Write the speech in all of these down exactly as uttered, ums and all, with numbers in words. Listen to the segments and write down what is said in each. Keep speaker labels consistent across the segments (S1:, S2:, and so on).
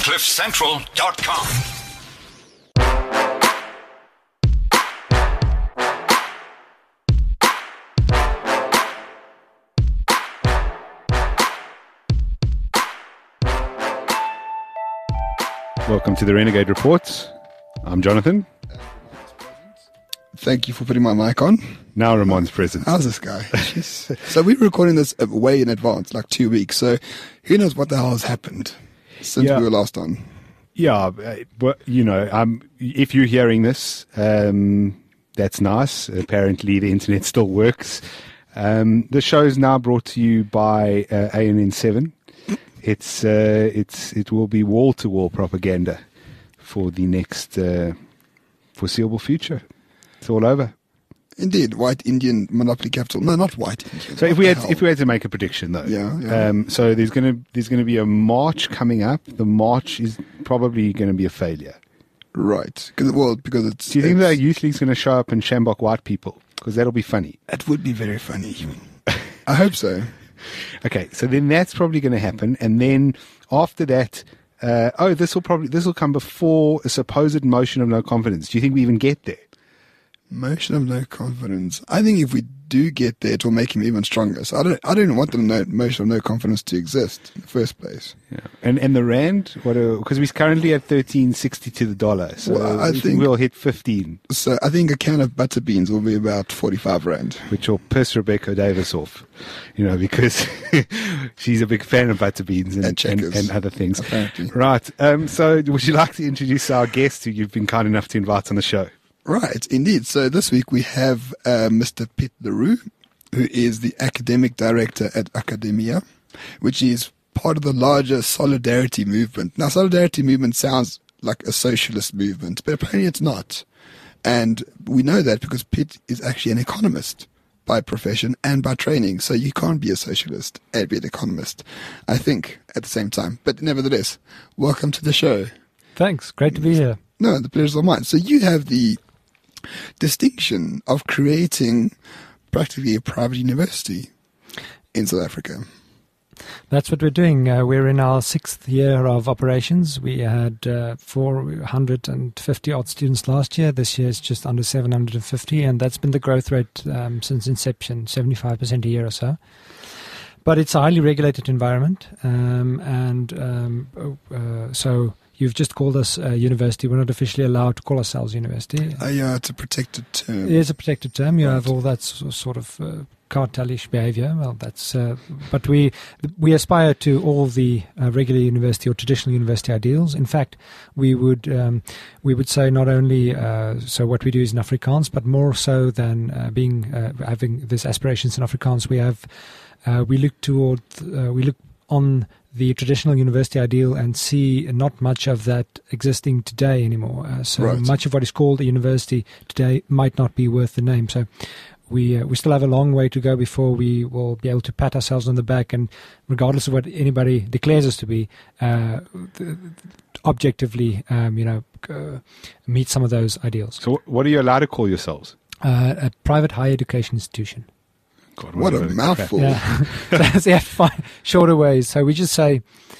S1: cliff central dot com.
S2: Welcome to the Renegade Report. I'm Jonathan.
S3: Thank you for putting my mic on.
S2: Now Ramon's present.
S3: How's this guy? So we're recording this way in advance, like two weeks. So who knows what the hell has happened since
S2: Yeah.
S3: we were last on?
S2: Yeah, uh, but you know, um, if you're hearing this, um, that's nice. Apparently, the internet still works. Um, the show is now brought to you by uh, A N N seven. It's uh, it's it will be wall to wall propaganda for the next uh, foreseeable future. It's all over.
S3: Indeed, white Indian monopoly capital. No, not white Indian.
S2: So if
S3: What
S2: we
S3: the
S2: had
S3: hell?
S2: if we had to make a prediction though,
S3: Yeah, yeah.
S2: Um, so there's gonna there's gonna be a march coming up. The march is probably going to be a failure.
S3: Right. Cause, well, because it's...
S2: Do you think
S3: it's,
S2: that youth league's going to show up and shambok white people? Because that'll be funny.
S3: It would be very funny. I hope so.
S2: Okay, so then that's probably going to happen, and then after that, uh, oh, this will probably this will come before a supposed motion of no confidence. Do you think we even get there?
S3: Motion of no confidence. I think if we do get there, it will make him even stronger. So I don't, I don't want the no, motion of no confidence to exist in the first place.
S2: Yeah. And and the rand, what? Because we're currently at thirteen sixty to the dollar, so
S3: Well, I
S2: we think
S3: think-
S2: we'll hit fifteen,
S3: So I think a can of butter beans will be about forty-five rand.
S2: which will piss Rebecca Davis off, you know, because she's a big fan of butter beans and
S3: And
S2: and,
S3: checkers,
S2: and other things.
S3: apparently.
S2: Right. Um. So, would you like to introduce our guest who you've been kind enough to invite on the show?
S3: Right, indeed. So this week we have uh, Mister Piet Leroux, who is the academic director at Academia, which is part of the larger Solidarity movement. Now, Solidarity movement sounds like a socialist movement, but apparently it's not. And we know that because Piet is actually an economist by profession and by training. So you can't be a socialist and be an economist, I think, at the same time. But nevertheless, welcome to the show.
S4: Thanks. Great to be here.
S3: No, the pleasure's all mine. So you have the distinction of creating practically a private university in South Africa.
S4: That's what we're doing. Uh, we're in our sixth year of operations. We had uh, four hundred fifty odd students last year. This year it's just under seven hundred fifty, and that's been the growth rate um, since inception, seventy-five percent a year or so. But it's a highly regulated environment, um, and um, uh, so you've just called us a university. We're not officially allowed to call ourselves university.
S3: Uh, yeah, it's a protected term.
S4: It is a protected term. You
S3: Right.
S4: have all that s- sort of uh, cartelish behaviour. Well, that's. Uh, but we we aspire to all the uh, regular university or traditional university ideals. In fact, we would um, we would say not only uh, so what we do is in Afrikaans, but more so than uh, being uh, having these aspirations in Afrikaans. We have uh, we look toward uh, we look on the traditional university ideal and see not much of that existing today anymore. Uh, so
S3: Right.
S4: much of what is called a university today might not be worth the name. So we uh, we still have a long way to go before we will be able to pat ourselves on the back, and regardless of what anybody declares us to be, uh, th- objectively, um, you know, uh, meet some of those ideals.
S2: So, what are you allowed to call yourselves?
S4: Uh, a private higher education institution.
S2: God,
S3: What a
S2: bit of
S3: mouthful.
S4: Yeah, so you have to find shorter ways. So we just say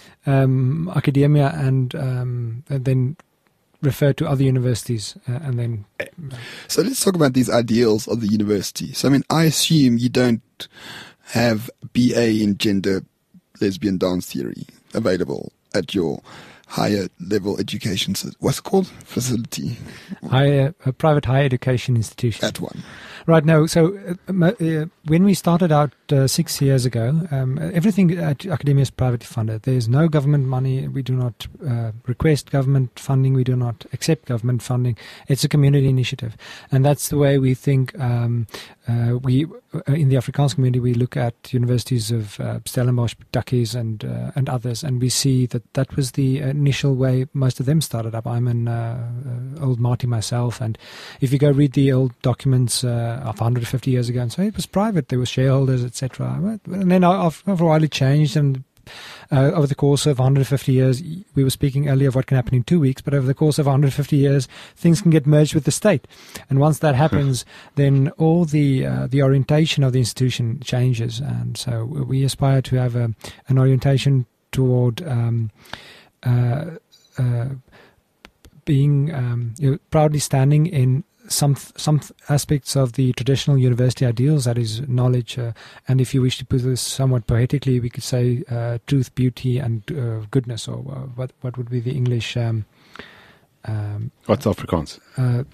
S4: um, academia, and, um, and then refer to other universities, uh, and then
S3: So let's talk about these ideals of the university. So, I mean, I assume you don't have B A in gender, lesbian dance theory available at your higher level education. So what's it called? Facility
S4: higher a private higher education institution.
S3: at one.
S4: Right, no. So uh, mo- uh, when we started out uh, six years ago, um, everything at Academia is privately funded. There's no government money. We do not uh, request government funding. We do not accept government funding. It's a community initiative. And that's the way we think. Um, uh, we uh, in the Afrikaans community, we look at universities of uh, Stellenbosch, Duckies, and uh, and others, and we see that that was the initial way most of them started up. I'm an uh, uh, old Marty myself, and if you go read the old documents uh, of one hundred fifty years ago and say it was private, there were shareholders, et cetera. And then after a while it changed, and uh, over the course of one hundred fifty years, we were speaking earlier of what can happen in two weeks, but over the course of one hundred fifty years, things can get merged with the state. And once that happens, then all the uh, the orientation of the institution changes. And so we aspire to have a, an orientation toward um, uh, uh, being um, you know, proudly standing in some some aspects of the traditional university ideals, that is knowledge, uh, and if you wish to put this somewhat poetically, we could say uh, truth, beauty, and uh, goodness, or uh, what what would be the English? Um, um,
S2: What's Afrikaans?
S4: Uh,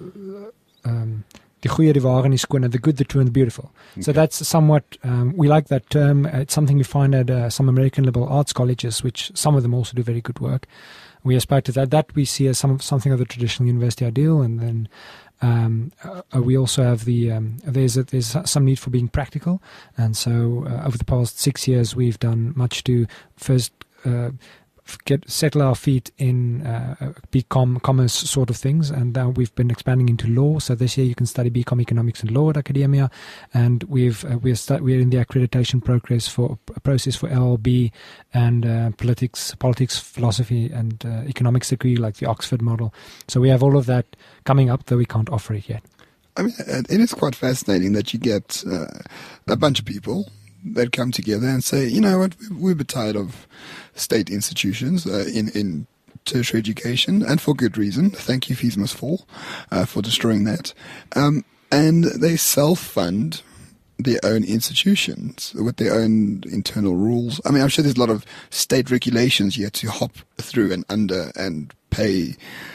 S4: um, the goeie, die ware, en die skone, the good, the true, and the beautiful. Okay. So that's somewhat, um, we like that term. It's something we find at uh, some American liberal arts colleges, which some of them also do very good work. We aspire to that. That we see as some something of the traditional university ideal, and then um, uh, we also have the um, there's a, there's some need for being practical, and so uh, over the past six years we've done much to first uh, get settle our feet in uh, BCom commerce sort of things, and now we've been expanding into law. So this year you can study BCom economics and law at Academia, and we've uh, we're stu- we're in the accreditation progress for a process for L L B and uh, politics, politics, philosophy, and uh, economics degree like the Oxford model. So we have all of that coming up, though we can't offer it yet.
S3: I mean, it is quite fascinating that you get uh, a bunch of people that come together and say, you know what, we're a bit tired of state institutions uh, in, in tertiary education, and for good reason. Thank you, Fees Must Fall, uh, for destroying that. Um, and they self-fund their own institutions with their own internal rules. I mean, I'm sure there's a lot of state regulations you have to hop through and under and pay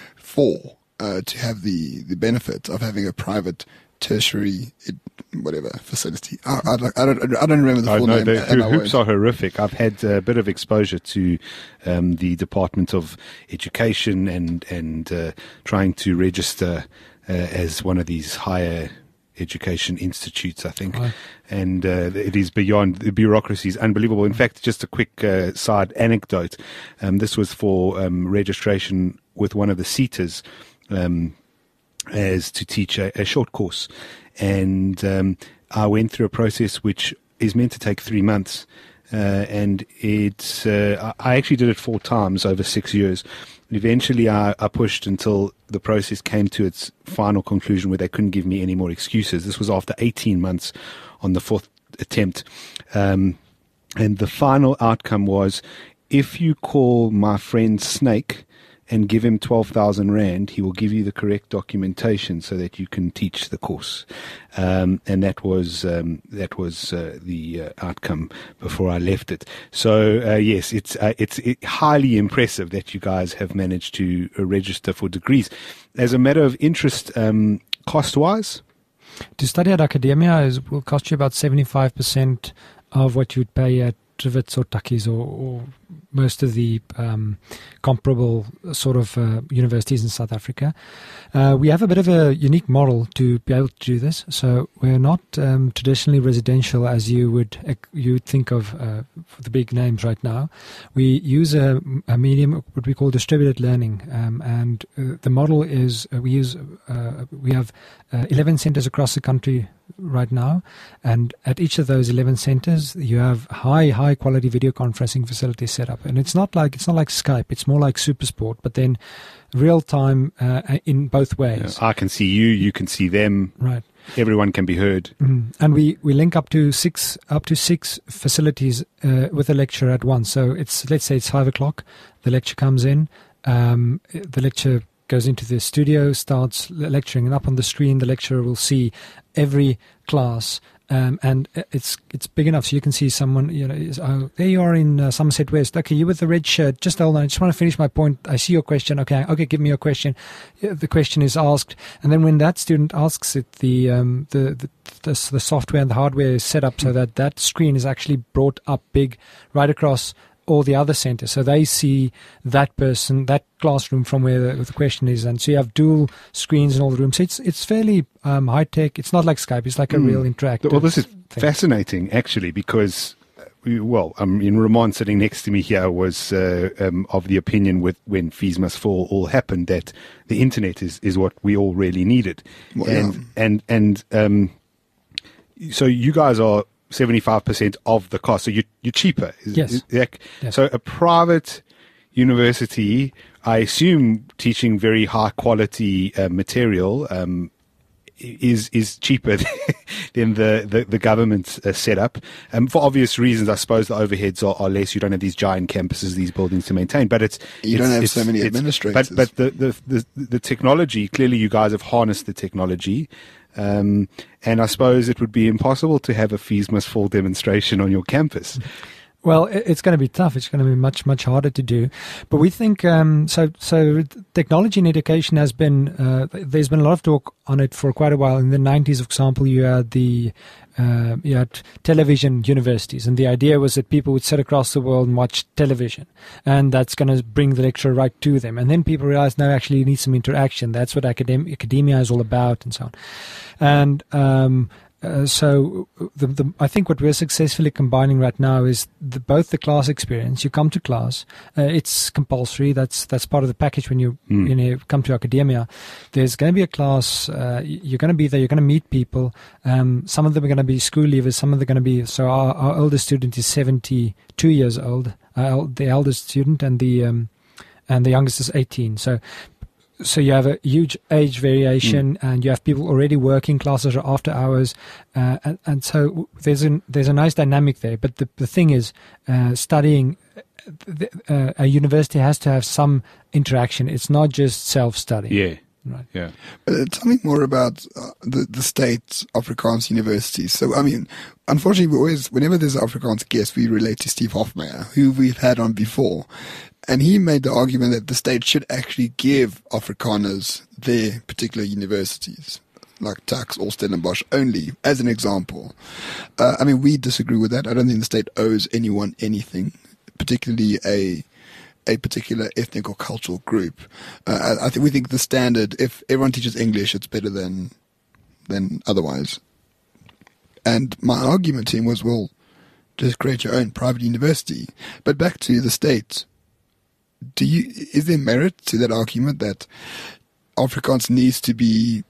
S3: for uh, to have the, the benefit of having a private tertiary, whatever facility. I, I, don't, I don't. I don't remember the full
S2: oh, no,
S3: name.
S2: The
S3: and
S2: hoops are horrific. I've had a bit of exposure to um, the Department of Education and and uh, trying to register uh, as one of these higher education institutes, I think. Right. And uh, it is beyond, the bureaucracy is unbelievable. In fact, just a quick uh, side anecdote. Um, this was for um, registration with one of the SETAs, um, as to teach a, a short course. And um, I went through a process which is meant to take three months. Uh, and it's, uh, I actually did it four times over six years. Eventually, I, I pushed until the process came to its final conclusion where they couldn't give me any more excuses. This was after eighteen months on the fourth attempt. Um, and the final outcome was, if you call my friend Snake and give him twelve thousand rand, he will give you the correct documentation so that you can teach the course. Um, and that was um, that was uh, the uh, outcome before I left it. So uh, yes, it's uh, it's it, highly impressive that you guys have managed to uh, register for degrees. As a matter of interest, um, cost-wise,
S4: to study at Academia is, will cost you about seventy-five percent of what you'd pay at Trivets or Takis or, or most of the um, comparable sort of uh, universities in South Africa. Uh, we have a bit of a unique model to be able to do this. So we're not um, traditionally residential as you would you would think of uh, for the big names right now. We use a, a medium, what we call distributed learning, um, and uh, the model is uh, we use uh, we have uh, eleven centers across the country right now, and at each of those eleven centers you have high high quality video conferencing facilities set up. And it's not like it's not like Skype, it's more like SuperSport, but then real time uh, in both ways.
S2: Yeah, I can see you, you can see them,
S4: right?
S2: Everyone can be heard.
S4: Mm-hmm. And we, we link up to six up to six facilities uh, with a lecture at once. So it's, let's say it's five o'clock, the lecture comes in, um, the lecture goes into the studio, starts lecturing, and up on the screen the lecturer will see every class. Um, and it's it's big enough so you can see someone, you know, is, oh, there you are in uh, Somerset West. Okay, you with the red shirt. Just hold on. I just want to finish my point. I see your question. Okay, okay, give me your question. The question is asked, and then when that student asks it, the um, the, the the the software and the hardware is set up so that that screen is actually brought up big right across all the other centers, so they see that person, that classroom from where the, the question is, and so you have dual screens in all the rooms. So it's it's fairly um, high tech. It's not like Skype. It's like a mm. real interactive.
S2: Well, this is
S4: thing.
S2: Fascinating, actually, because we, well, I mean, Ramon sitting next to me here was uh, um, of the opinion with when Fees Must Fall all happened that the internet is, is what we all really needed,
S3: well,
S2: and
S3: yeah.
S2: and and um, so you guys are seventy-five percent of the cost, so you, you're cheaper. Is,
S4: yes.
S2: Is that,
S4: yes.
S2: So a private university, I assume, teaching very high quality uh, material, um, is is cheaper than the the, the government uh, setup. Um, for obvious reasons, I suppose the overheads are, are less. You don't have these giant campuses, these buildings to maintain. But it's
S3: you
S2: it's,
S3: don't have
S2: it's,
S3: so many
S2: it's,
S3: administrators.
S2: But but the, the the the technology, clearly, you guys have harnessed the technology. Um, and I suppose it would be impossible to have a fees must fall demonstration on your campus.
S4: Well, it's going to be tough. It's going to be much, much harder to do. But we think, um, so so technology in education has been, uh, there's been a lot of talk on it for quite a while. In the nineties, for example, you had the, uh, you had television universities. And the idea was that people would sit across the world and watch television. And that's going to bring the lecture right to them. And then people realized, no, actually you need some interaction. That's what academ- academia is all about and so on. And, um, Uh, so the, the, I think what we're successfully combining right now is the, both the class experience. You come to class, uh, it's compulsory. That's that's part of the package when you mm. you know come to academia. There's going to be a class. Uh, you're going to be there. You're going to meet people. Um, some of them are going to be school leavers. Some of them are going to be. So our, our oldest student is seventy-two years old. Uh, the eldest student and the um, and the youngest is eighteen. So. So you have a huge age variation, mm. and you have people already working. Classes are after hours, uh, and, and so there's a there's a nice dynamic there. But the the thing is, uh, studying the, uh, a university has to have some interaction. It's not just self-study.
S2: Yeah,
S4: right.
S2: Yeah.
S3: Uh, tell me more about uh, the the state Afrikaans universities. So I mean, unfortunately, we always whenever there's an Afrikaans guest, we relate to Steve Hofmeyer, who we've had on before. And he made the argument that the state should actually give Afrikaners their particular universities, like Tuks or Stellenbosch only, as an example. Uh, I mean, we disagree with that. I don't think the state owes anyone anything, particularly a a particular ethnic or cultural group. Uh, I, I think we think the standard, if everyone teaches English, it's better than than otherwise. And my argument to him was, well, just create your own private university. But back to the state. Do you, is there merit to that argument that Afrikaans needs to be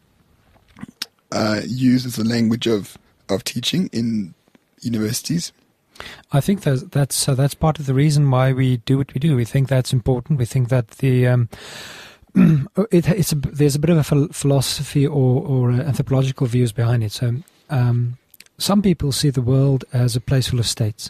S3: uh, used as a language of, of teaching in universities?
S4: I think that's that's, so that's part of the reason why we do what we do. We think that's important. We think that the um, it, it's a, there's a bit of a ph- philosophy or, or uh, anthropological views behind it. So um, some people see the world as a place full of states,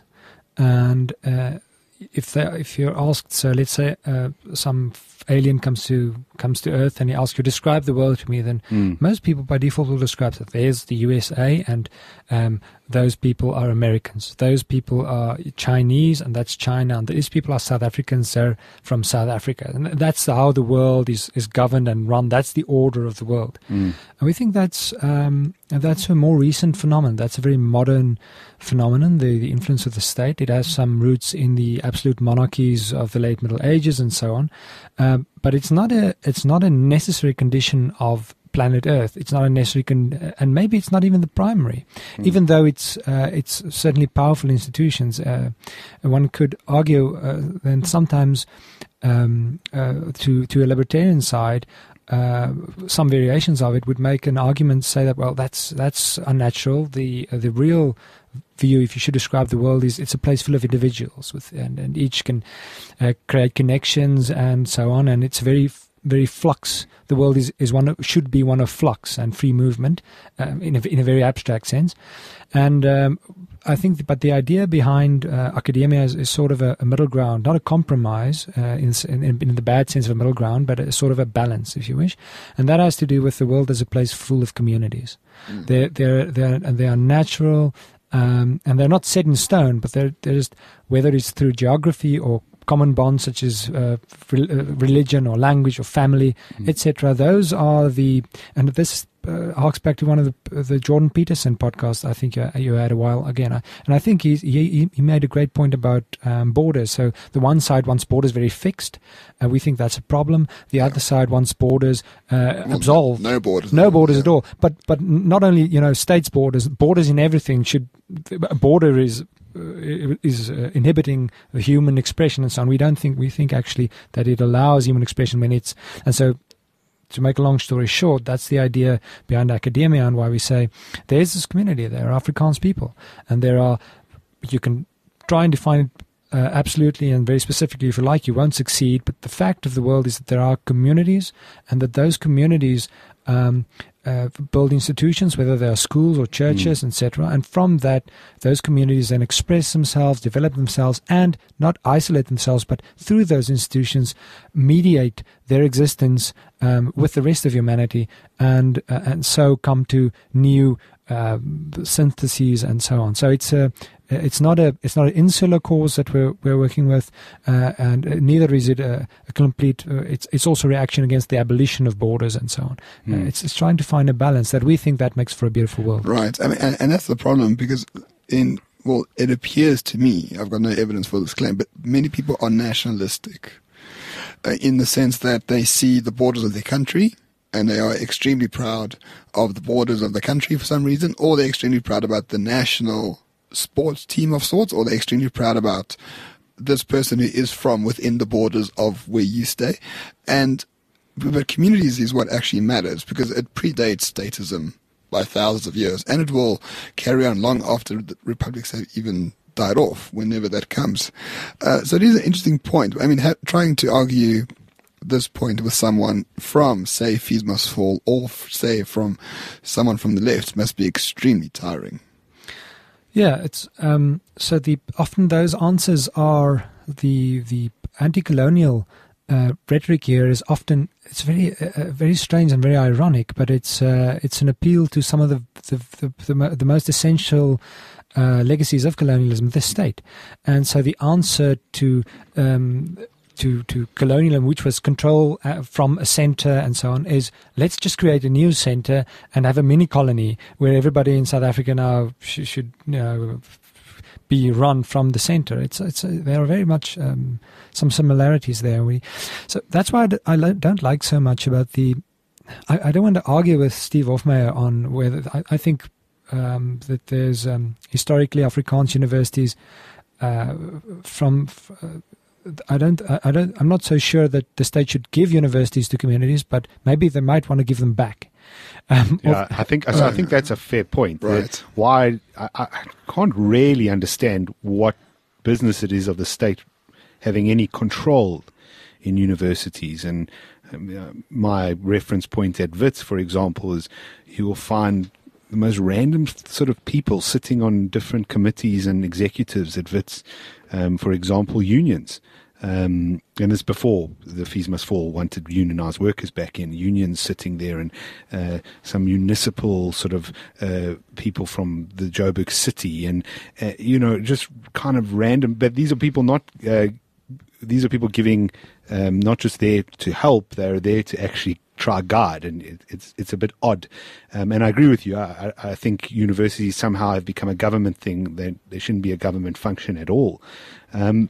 S4: and uh, If they, if you're asked, so let's say uh, some alien comes to comes to Earth and he asks you, describe the world to me, then mm. most people by default will describe that there's the U S A and um, those people are Americans. Those people are Chinese and that's China. And these people are South Africans, they're from South Africa. And that's how the world is, is governed and run. That's the order of the world. Mm. And we think that's um, that's a more recent phenomenon. That's a very modern phenomenon, the, the influence of the state. It has some roots in the absolute monarchies of the late Middle Ages and so on. Um, but it's not a it's not a necessary condition of planet Earth. It's not a necessary, con- and maybe it's not even the primary, mm. even though it's uh, it's certainly powerful institutions. Uh, one could argue uh, then sometimes um, uh, to to a libertarian side. Uh, some variations of it would make an argument say that, well, that's that's unnatural. The uh, the real view, if you should describe the world, is it's a place full of individuals with and, and each can uh, create connections and so on, and it's very very flux. The world is, is one of, should be one of flux and free movement um, in a in a very abstract sense, and um, I think, but the idea behind uh, academia is, is sort of a, a middle ground, not a compromise uh, in, in in the bad sense of a middle ground, but a sort of a balance, if you wish, and that has to do with the world as a place full of communities. Mm. They're they're they're they are natural. Um, and they're not set in stone, but they're, they're just, whether it's through geography or common bonds such as uh, re- uh, religion or language or family, mm. et cetera. Those are the, and this uh, harks back to one of the the Jordan Peterson podcasts. I think you, you had a while again, I, and I think he he he made a great point about um, borders. So the one side wants borders very fixed, and we think that's a problem. The other side wants borders uh, well, absolved,
S3: no borders,
S4: no borders
S3: yeah.
S4: at all. But but not only you know states borders, borders in everything should. A border is. Uh, is uh, inhibiting the human expression and so on. We don't think, we think actually that it allows human expression when it's, and so to make a long story short, that's the idea behind academia and why we say there's this community, there are Afrikaans people, and there are, you can try and define it uh, absolutely and very specifically if you like, you won't succeed, but the fact of the world is that there are communities and that those communities um, uh, build institutions, whether they are schools or churches, mm. et cetera. And from that, those communities then express themselves, develop themselves, and not isolate themselves, but through those institutions, mediate their existence um, with the rest of humanity, and uh, and so come to new uh, syntheses and so on. So it's a It's not a it's not an insular cause that we're we're working with, uh, and neither is it a, a complete. Uh, it's it's also a reaction against the abolition of borders and so on. Mm. Uh, it's it's trying to find a balance that we think that makes for a beautiful world.
S3: Right. I mean, and, and that's the problem, because in well, it appears to me, I've got no evidence for this claim, but many people are nationalistic uh, in the sense that they see the borders of their country, and they are extremely proud of the borders of the country for some reason, or they're extremely proud about the national sports team of sorts, or they're extremely proud about this person who is from within the borders of where you stay. And but communities is what actually matters, because it predates statism by thousands of years, and it will carry on long after the republics have even died off, whenever that comes. Uh, so it is an interesting point. I mean, ha- trying to argue this point with someone from, say, Fees Must Fall, or f- say from someone from the left must be extremely tiring.
S4: Yeah, it's um, so the often those answers are the the anti-colonial uh, rhetoric here is often it's very uh, very strange and very ironic, but it's uh, it's an appeal to some of the the the, the, mo- the most essential uh, legacies of colonialism, the state, and so the answer to um, to to colonialism, which was control uh, from a center and so on, is let's just create a new center and have a mini colony where everybody in South Africa now sh- should you know, be run from the center. It's it's uh, there are very much um, some similarities there. We so that's why I, d- I lo- don't like so much about the. I, I don't want to argue with Steve Hofmeyer on whether I, I think um, that there's um, historically Afrikaans universities uh, from. Uh, I don't, I don't, I'm not so sure that the state should give universities to communities, but maybe they might want to give them back. Um,
S2: yeah, I think, so I think that's a fair point.
S3: Right.
S2: Why, I, I can't really understand what business it is of the state having any control in universities. And um, uh, my reference point at Wits, for example, is you will find the most random sort of people sitting on different committees and executives at Wits. Um, for example, unions. Um, and this before the Fees Must Fall wanted unionized workers back in, unions sitting there, and uh, some municipal sort of uh, people from the Joburg city, and uh, you know, just kind of random. But these are people not. Uh, these are people giving, um, not just there to help; they're there to actually try guide, and it, it's it's a bit odd. Um, and I agree with you. I, I think universities somehow have become a government thing. They, they shouldn't be a government function at all. Um,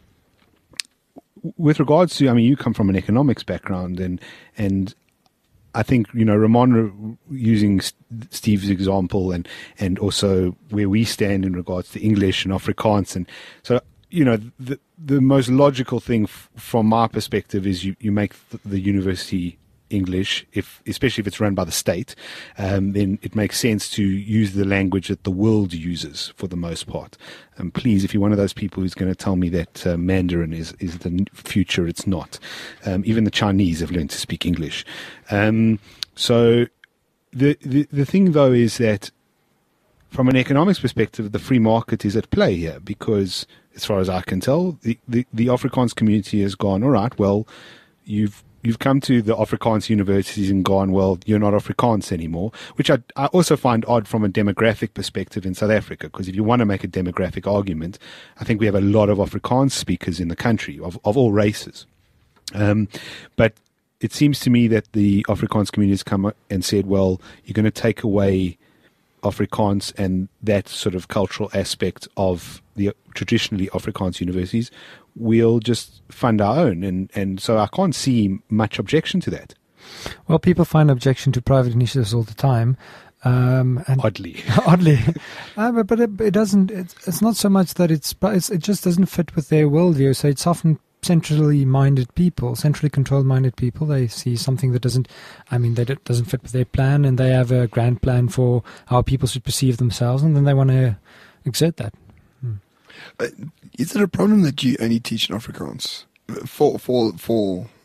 S2: with regards to, I mean, you come from an economics background, and and I think, you know, Ramon, using Steve's example, and and also where we stand in regards to English and Afrikaans, and so, you know, the the most logical thing f- from my perspective is you, you make the, the university English, if especially if it's run by the state, um, then it makes sense to use the language that the world uses for the most part. And please, if you're one of those people who's going to tell me that uh, Mandarin is, is the future, it's not. Um, even the Chinese have learned to speak English. Um, so the, the the thing, though, is that from an economics perspective, the free market is at play here, because as far as I can tell, the, the, the Afrikaans community has gone, all right, well, you've You've come to the Afrikaans universities and gone, well, you're not Afrikaans anymore, which I, I also find odd from a demographic perspective in South Africa, because if you want to make a demographic argument, I think we have a lot of Afrikaans speakers in the country of, of all races. Um, but it seems to me that the Afrikaans community has come and said, well, you're going to take away Afrikaans and that sort of cultural aspect of the traditionally Afrikaans universities. We'll just fund our own. And, and so I can't see much objection to that.
S4: Well, people find objection to private initiatives all the time. Um, and
S2: oddly.
S4: oddly. Uh, but but it, it doesn't, it's, it's not so much that it's, it's, it just doesn't fit with their worldview. So it's often centrally minded people, centrally controlled minded people. They see something that doesn't, I mean, that it doesn't fit with their plan, and they have a grand plan for how people should perceive themselves, and then they want to exert that. Hmm.
S3: Uh, is it a problem that you only teach in Afrikaans for for for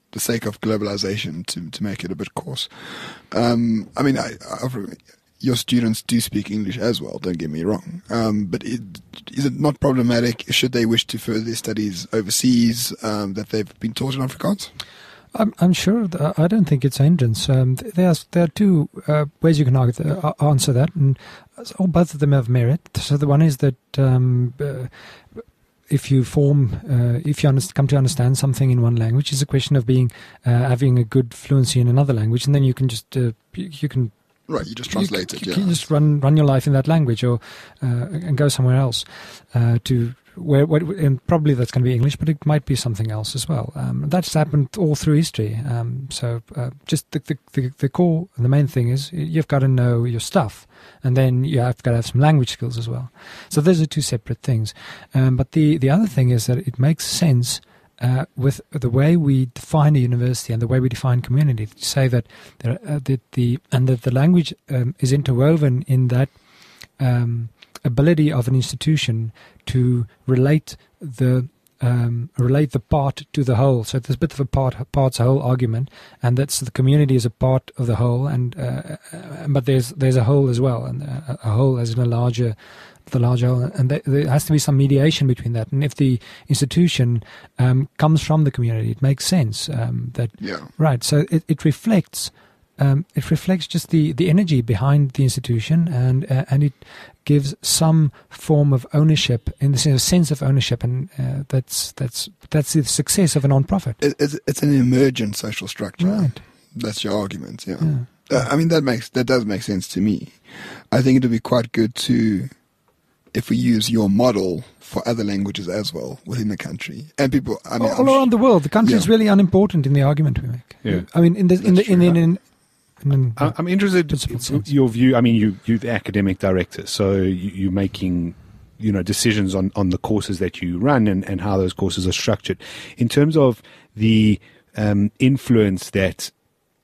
S3: the sake of globalization to to make it a bit coarse. Um, I mean, I, I've, your students do speak English as well. Don't get me wrong. Um, but it, is it not problematic should they wish to further their studies overseas um, that they've been taught in Afrikaans?
S4: I'm, I'm sure. Th- I don't think it's a hindrance. Um, th- there, are, there are two uh, ways you can argue, uh, answer that, and so both of them have merit. So the one is that um, uh, if you form, uh, if you understand, come to understand something in one language, it's a question of being uh, having a good fluency in another language, and then you can just uh, you, you can.
S3: Right, you just translate
S4: you,
S3: it.
S4: You
S3: yeah.
S4: can just run run your life in that language, or uh, and go somewhere else uh, to. Where, where, and probably that's going to be English, but it might be something else as well. Um, that's happened all through history. Um, so uh, just the, the, the, the core, the main thing is you've got to know your stuff, and then you have got to have some language skills as well. So those are two separate things. Um, but the, the other thing is that it makes sense uh, with the way we define a university and the way we define community to say that there, uh, that the and that the language um, is interwoven in that. Um, ability of an institution to relate the um, relate the part to the whole. So there's a bit of a part parts whole argument, and that's the community is a part of the whole, and uh, uh, but there's there's a whole as well, and a, a whole as in a larger the larger whole, and there, there has to be some mediation between that. And if the institution um, comes from the community, it makes sense um, that
S3: Yeah.
S4: right. So it, it reflects. Um, it reflects just the, the energy behind the institution, and uh, and it gives some form of ownership, in the sense, sense of ownership, and uh, that's that's that's the success of a non-profit.
S3: It, it's, it's an emergent social structure.
S4: Right.
S3: That's your argument, yeah.
S4: Yeah.
S3: Uh, I mean, that makes that does make sense to me. I think it would be quite good to, if we use your model for other languages as well within the country, and people. I mean,
S4: all
S3: I'm
S4: around the world, the country is
S3: Yeah.
S4: really unimportant in the argument we make.
S2: Yeah.
S4: I mean, in the in the
S3: That's
S4: in,
S3: true.
S4: in, in, in, in
S2: I- I'm interested
S4: Principal
S2: in
S4: sense.
S2: your view. I mean, you, you're the academic director, so you, you're making, you know, decisions on, on the courses that you run and, and how those courses are structured. In terms of the um, influence that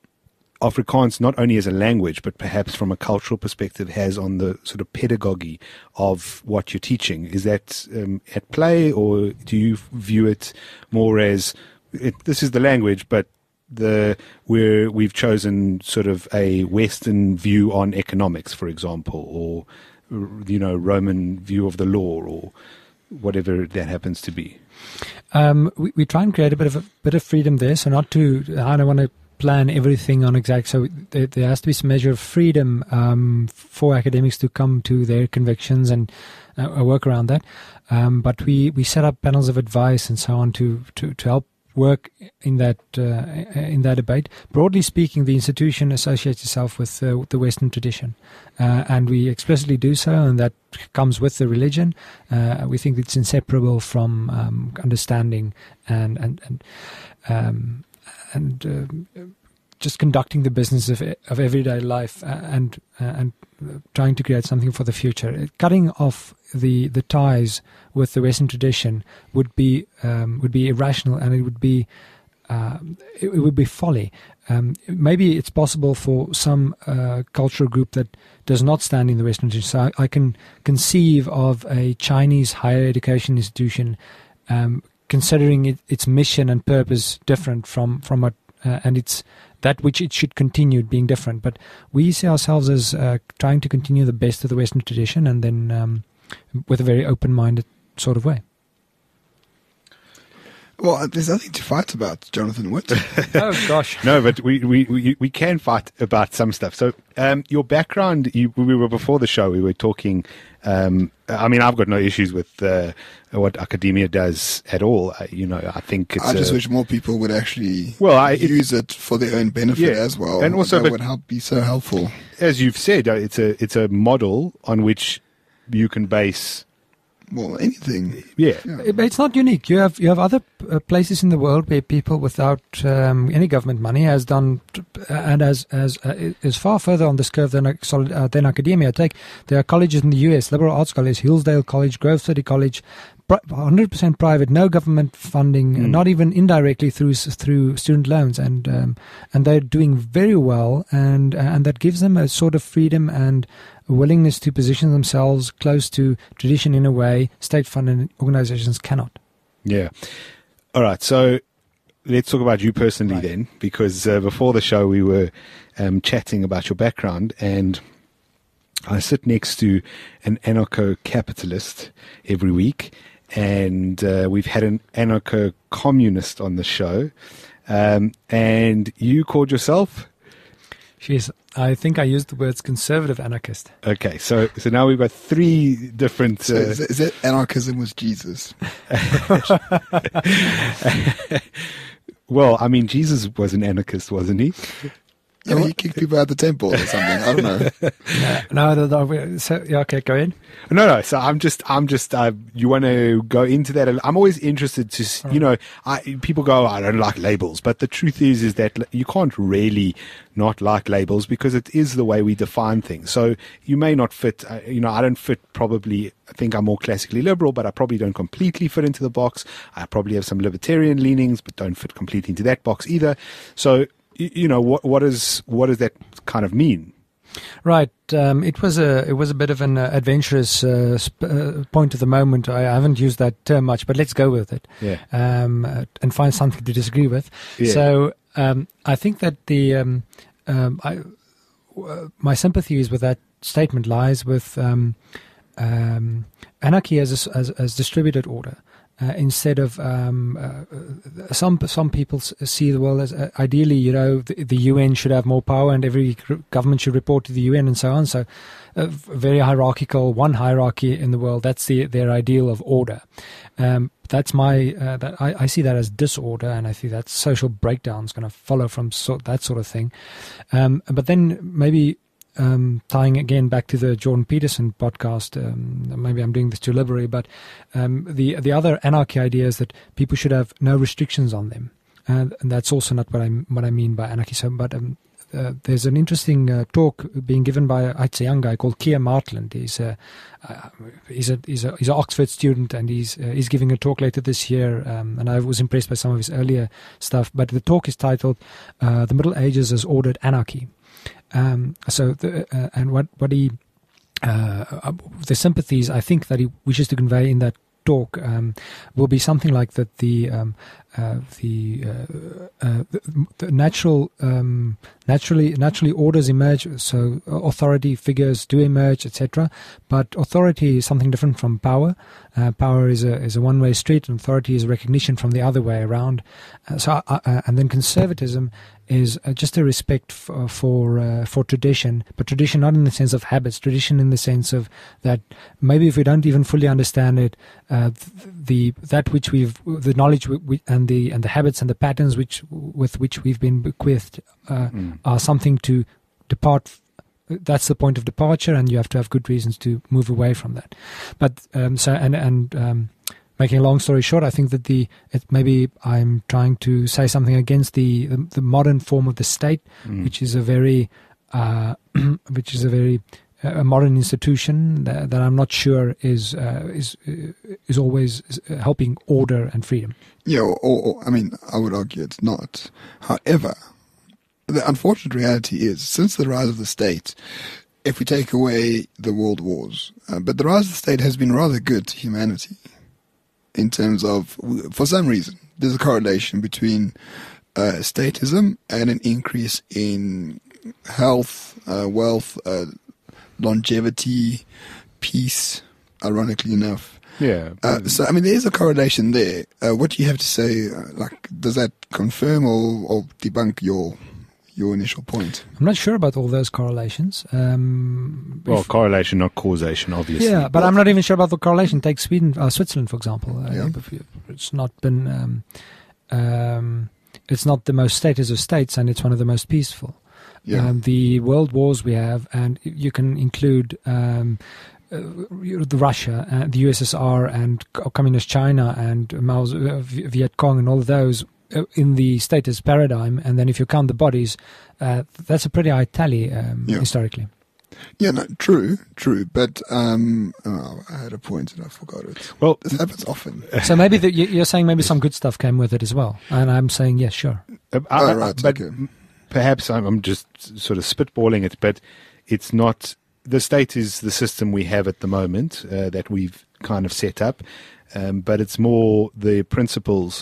S2: Afrikaans, not only as a language, but perhaps from a cultural perspective, has on the sort of pedagogy of what you're teaching, is that um, at play, or do you view it more as it, this is the language, but the where we've chosen sort of a Western view on economics, for example, or you know Roman view of the law, or whatever that happens to be?
S4: Um, we, we try and create a bit of a bit of freedom there, so not to. I don't want to plan everything on exact. So there, there has to be some measure of freedom um, for academics to come to their convictions and uh, work around that. Um, but we, we set up panels of advice and so on to to, to help work in that uh, in that debate. Broadly speaking, the institution associates itself with uh, the Western tradition, uh, and we explicitly do so, and that comes with the religion. Uh, we think it's inseparable from um, understanding and and and um, and uh, just conducting the business of of everyday life and uh, and trying to create something for the future. Cutting off the the ties with the Western tradition would be um, would be irrational, and it would be uh, it, it would be folly. Um, maybe it's possible for some uh, cultural group that does not stand in the Western tradition. So I, I can conceive of a Chinese higher education institution um, considering it, its mission and purpose different from from what uh, and it's that which it should continue being different. But we see ourselves as uh, trying to continue the best of the Western tradition, and then um, with a very open-minded sort of way.
S3: Well, there's nothing to fight about, Jonathan Witt.
S4: Oh gosh.
S2: No, but we, we, we, we can fight about some stuff. So um, your background, you, we were before the show, we were talking, um, I mean, I've got no issues with uh, what academia does at all. I, you know, I think it's
S3: I just
S2: a,
S3: wish more people would actually
S2: Well, I- it-
S3: use it for their own benefit
S2: Yeah,
S3: as well.
S2: and also,
S3: that
S2: but-
S3: would help be so helpful.
S2: as you've said, uh, it's a it's a model on which you can base,
S3: Well, anything.
S2: yeah.
S3: Yeah.
S4: It- It's not unique. You have you have other uh, places in the world where people without um, any government money has done uh, and as as uh, is far further on this curve than uh, solid, uh, than academia. Take there are colleges in the U S, liberal arts colleges, Hillsdale College, Grove City College, one hundred percent private, no government funding,
S2: Mm.
S4: not even indirectly through s- through student loans, and um, and they're doing very well, and uh, and that gives them a sort of freedom and a willingness to position themselves close to tradition in a way state-funded organizations cannot.
S2: Yeah. All right. So let's talk about you personally
S4: Right.
S2: then, because uh, before the show we were um, chatting about your background, and I sit next to an anarcho-capitalist every week, and uh, we've had an anarcho-communist on the show, um, and you called yourself?
S4: Jeez, I think I used the words conservative anarchist.
S2: Okay, so so now we've got three different...
S3: So
S2: Uh,
S3: is, it, is it anarchism was Jesus?
S2: well, I mean, Jesus was an anarchist, wasn't he?
S3: You know, he kicked people out of the temple or something. I don't know.
S4: No, no, no, no so, yeah, okay, go ahead.
S2: No, no. So I'm just, I'm just. Uh, you want to go into that? I'm always interested to, s you know, I, people go, I don't like labels, but the truth is, is that you can't really not like labels because it is the way we define things. So you may not fit. Uh, you know, I don't fit. Probably, I think I'm more classically liberal, but I probably don't completely fit into the box. I probably have some libertarian leanings, but don't fit completely into that box either. So y- you know, what what is what does that kind of mean?
S4: Right. Um, it was a it was a bit of an uh, adventurous uh, sp- uh, point at the moment. I haven't used that term much, but let's go with it.
S2: Yeah.
S4: Um, uh, and find something to disagree with.
S2: Yeah.
S4: So um, I think that the um, um, I, uh, my sympathies with that statement lies with um, um, anarchy as a, as, as distributed order. Uh, instead of um, uh, some some people s- see the world as uh, ideally, you know, the, the U N should have more power and every g- government should report to the U N and so on. So, uh, very hierarchical, one hierarchy in the world. That's the their ideal of order. Um, that's my uh, that I, I see that as disorder, and I think that social breakdown is going to follow from sort that sort of thing. Um, but then maybe. Um, tying again back to the Jordan Peterson podcast, um, maybe I'm doing this too liberally, but um, the the other anarchy idea is that people should have no restrictions on them, uh, and that's also not what I what I mean by anarchy. So, but um, uh, there's an interesting uh, talk being given by a, it's a young guy called Keir Martland. He's a uh, he's a he's a he's an Oxford student, and he's uh, he's giving a talk later this year. Um, and I was impressed by some of his earlier stuff. But the talk is titled uh, "The Middle Ages as Ordered Anarchy." Um, so, the, uh, and what, what he, uh, the sympathies I think that he wishes to convey in that talk um, will be something like that the um, uh, the, uh, uh, the the natural um, naturally naturally orders emerge, so authority figures do emerge, et cetera. But authority is something different from power. Uh, power is a is a one way street, and authority is recognition from the other way around. Uh, so uh, uh, and then conservatism is uh, just a respect for for, uh, for tradition, but tradition not in the sense of habits, tradition in the sense of that maybe if we don't even fully understand it, uh, the that which we've the knowledge we, we, and the and the habits and the patterns which with which we've been bequeathed uh,
S2: Mm.
S4: are something to depart. That's the point of departure, and you have to have good reasons to move away from that. But um, so and and. Um, Making a long story short, I think that the it, maybe I'm trying to say something against the, the, the modern form of the state,
S2: Mm.
S4: which is a very, uh, which is a very uh, a modern institution that, that I'm not sure is uh, is uh, is always helping order and freedom.
S3: Yeah, or, or I mean, I would argue it's not. However, the unfortunate reality is, since the rise of the state, if we take away the world wars, uh, but the rise of the state has been rather good to humanity. In terms of, for some reason, there's a correlation between uh, statism and an increase in health, uh, wealth, uh, longevity, peace, ironically enough.
S2: Yeah.
S3: Uh, so, I mean, there is a correlation there. Uh, what do you have to say? Uh, like, does that confirm or, or debunk your your initial point?
S4: I'm not sure about all those correlations. Um,
S2: well,
S4: if-
S2: correlation, not causation, obviously.
S4: Yeah, but I'm not even sure about the correlation. Take Sweden, uh, Switzerland, for example. Uh,
S3: Yeah.
S4: It's not been, um, um, it's not the most statist of states, and it's one of the most peaceful.
S3: Yeah.
S4: Um, the world wars we have, and you can include um, uh, the Russia, uh, the U S S R, and co- communist China, and Mao's uh, V- Viet Cong, and all of those uh, in the statist paradigm. And then if you count the bodies, uh, that's a pretty high tally um,
S3: Yeah.
S4: historically.
S3: Yeah, no, true, true. But um, oh, I had a point and I forgot it.
S2: Well,
S3: This happens often.
S4: So maybe the, you- you're saying maybe some good stuff came with it as well, and I'm saying yes, sure.
S2: Uh, I-
S3: Oh,
S2: I-
S3: right,
S2: but
S3: okay.
S2: perhaps I'm, I'm just sort of spitballing it, but it's not. The state is the system we have at the moment uh, that we've kind of set up, um, but it's more the principles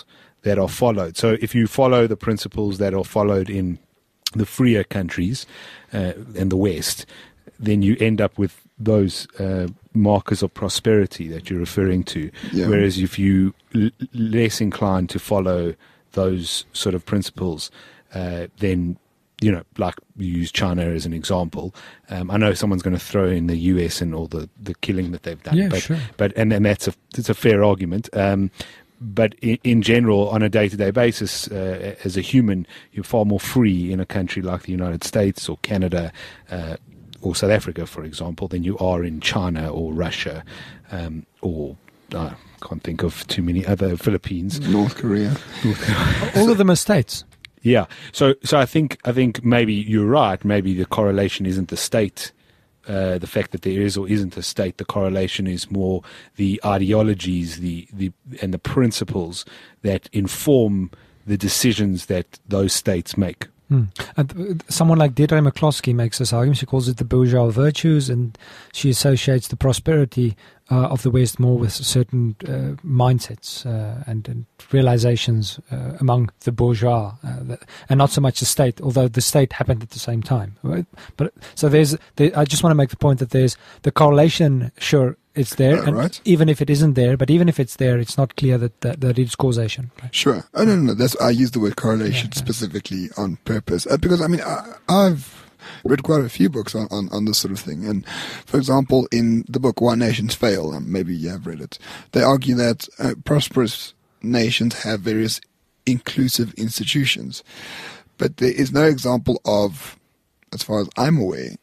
S2: that are followed. So if you follow the principles that are followed in the freer countries uh, and the West, then you end up with those uh, markers of prosperity that you're referring to.
S3: Yeah.
S2: Whereas if you l- less inclined to follow those sort of principles, uh, then, you know, like you use China as an example. Um, I know someone's going to throw in the U S and all the, the killing that they've done.
S4: Yeah,
S2: but,
S4: sure.
S2: But and, and that's a it's a fair argument. Um, but in, in general, on a day-to-day basis, uh, as a human, you're far more free in a country like the United States or Canada uh, or South Africa, for example, than you are in China or Russia um, or I can't think of too many other Philippines.
S3: North Korea.
S4: All of them are states.
S2: Yeah, so so I think I think maybe you're right. Maybe the correlation isn't the state, uh, the fact that there is or isn't a state. The correlation is more the ideologies, the the and the principles that inform the decisions that those states make.
S4: Hmm. And someone like Deirdre McCloskey makes this argument. She calls it the bourgeois virtues, and she associates the prosperity uh, of the West more with certain uh, mindsets uh, and, and realizations uh, among the bourgeois, uh, that, and not so much the state, although the state happened at the same time. Right? But so there's, there, I just want to make the point that there's the correlation. Sure, it's there,
S3: Uh,
S4: and
S3: right.
S4: even if it isn't there, but even if it's there, it's not clear that that, that it's causation. Right?
S3: Sure. Oh, no, no, no. That's, I use the word correlation
S4: Yeah, yeah.
S3: specifically on purpose. Uh, because, I mean, I, I've read quite a few books on, on, on this sort of thing. And, for example, in the book Why Nations Fail, um, maybe you have read it, they argue that uh, prosperous nations have various inclusive institutions. But there is no example of, as far as I'm aware,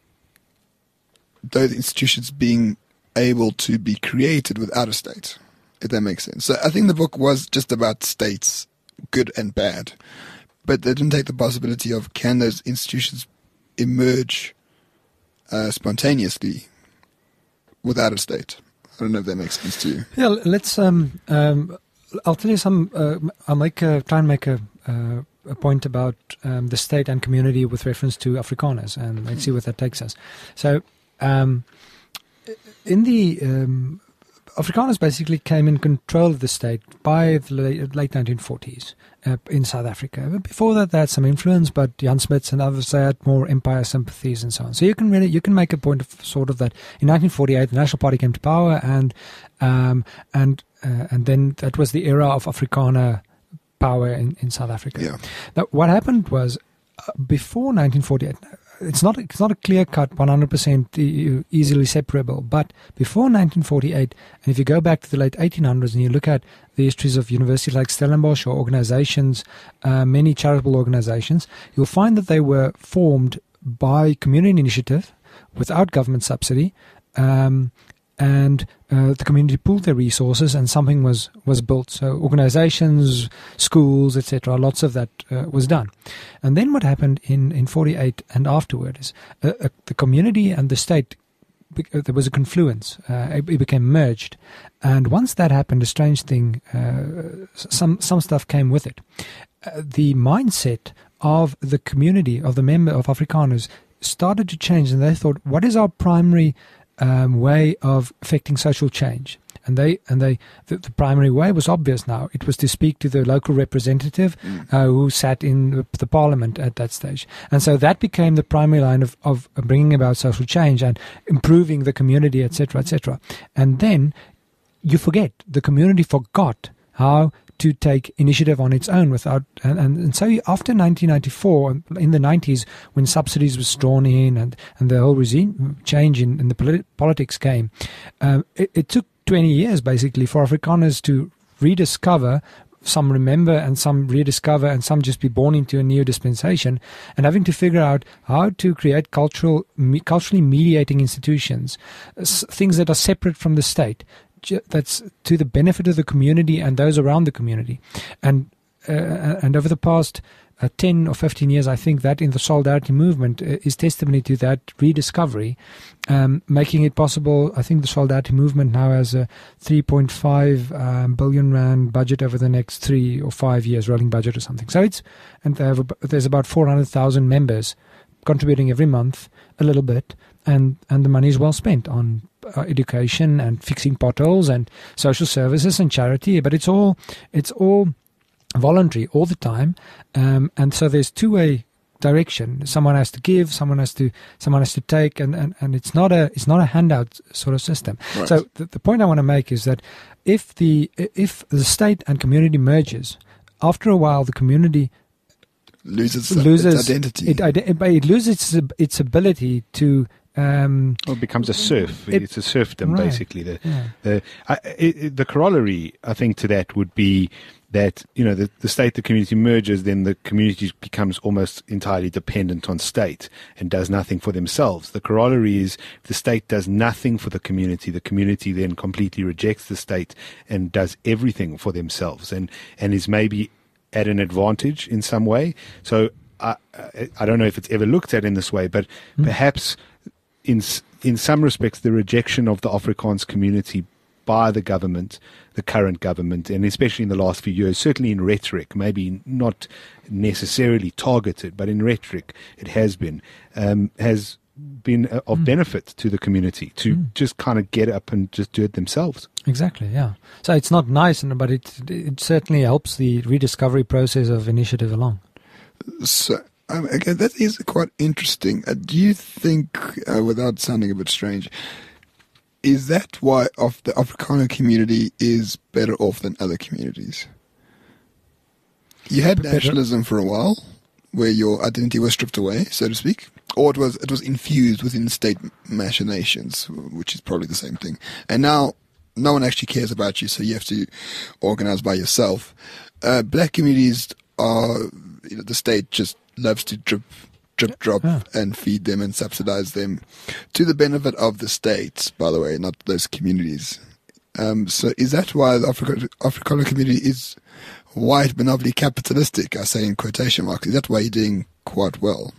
S3: those institutions being able to be created without a state, if that makes sense. So I think the book was just about states, good and bad, but they didn't take the possibility of can those institutions emerge uh, spontaneously without a state. I don't know if that makes sense to you.
S4: Yeah, let's. Um, um, I'll tell you some. Uh, I'll make a, try and make a, uh, a point about um, the state and community with reference to Afrikaners, and let's see what that takes us. So, um, in the um, Afrikaners basically came in control of the state by the late, late nineteen forties uh, in South Africa. But before that, they had some influence, but Jan Smuts and others, they had more empire sympathies and so on. So you can really you can make a point of sort of that. In nineteen forty-eight, the National Party came to power, and um, and uh, and then that was the era of Afrikaner power in, in South Africa.
S3: Yeah.
S4: Now, what happened was uh, before nineteen forty-eight. It's not it's not a clear-cut one hundred percent easily separable, but before nineteen forty-eight, and if you go back to the late eighteen hundreds and you look at the histories of universities like Stellenbosch or organizations, uh, many charitable organizations, you'll find that they were formed by community initiative without government subsidy, um, and uh, the community pooled their resources and something was, was built. So organizations, schools, et cetera, lots of that uh, was done. And then what happened in, in forty-eight and afterward is uh, uh, the community and the state, uh, there was a confluence. Uh, it, it became merged. And once that happened, a strange thing, uh, some, some stuff came with it. Uh, the mindset of the community, of the member of Afrikaners, started to change, and they thought, what is our primary Um, way of affecting social change? And they and they the, the primary way was obvious now. It was to speak to the local representative uh, who sat in the, the parliament at that stage. And so that became the primary line of, of bringing about social change and improving the community, et cetera, et cetera. And then you forget, the community forgot how to take initiative on its own without, and, and, and so after nineteen ninety-four, in the nineties, when subsidies was drawn in and, and the whole regime change in, in the politi- politics came, uh, it, it took twenty years basically for Afrikaners to rediscover, some remember and some rediscover and some just be born into a new dispensation, and having to figure out how to create cultural, me, culturally mediating institutions, s- things that are separate from the state, that's to the benefit of the community and those around the community. And uh, and over the past uh, ten or fifteen years, I think that in the Solidarity movement uh, is testimony to that rediscovery, um, making it possible. I think the Solidarity movement now has a three point five um, billion rand budget over the next three or five years, rolling budget or something. So it's, and they have a, there's about four hundred thousand members contributing every month a little bit, and, and the money is well spent on Uh, education and fixing potholes and social services and charity, but it's all it's all voluntary all the time, um, and so there's two-way direction. Someone has to give, someone has to someone has to take, and, and, and it's not a it's not a handout sort of system.
S3: Right.
S4: So the, the point I want to make is that if the if the state and community merges, after a while the community
S3: loses,
S4: loses
S3: its identity.
S4: It, it, it loses its, its ability to. Um,
S2: Well, it becomes a serf.
S4: It-
S2: it's a serfdom,
S4: right.
S2: basically. The
S4: Yeah.
S2: the I, it, it- the corollary, I think, to that would be that you know the, the state, the community merges, then the community becomes almost entirely dependent on state and does nothing for themselves. The corollary is if the state does nothing for the community, the community then completely rejects the state and does everything for themselves, and and is maybe at an advantage in some way. So I I, I don't know if it's ever looked at in this way, but
S4: Mm.
S2: perhaps. In s- in some respects, the rejection of the Afrikaans community by the government, the current government, and especially in the last few years, certainly in rhetoric, maybe not necessarily targeted, but in rhetoric, it has been, um, has been uh, of
S4: Mm.
S2: benefit to the community to
S4: Mm.
S2: just kind of get up and just do it themselves.
S4: Exactly, yeah. So it's not nice, and- but it it certainly helps the rediscovery process of initiative along.
S3: So, um, again, that is quite interesting. Uh, do you think, uh, without sounding a bit strange, is that why of the Afrikaner community is better off than other communities? You had
S4: Better-
S3: nationalism for a while, where your identity was stripped away, so to speak, or it was it was infused within state machinations, which is probably the same thing. And now, no one actually cares about you, so you have to organize by yourself. Uh, black communities are, you know, the state just loves to drip, drip, drop,
S4: Yeah.
S3: and feed them and subsidize them to the benefit of the states, by the way, not those communities. Um, so is that why the Africa, Afrikaner community is white, monopoly, capitalistic, I say in quotation marks? Is that why you're doing quite well?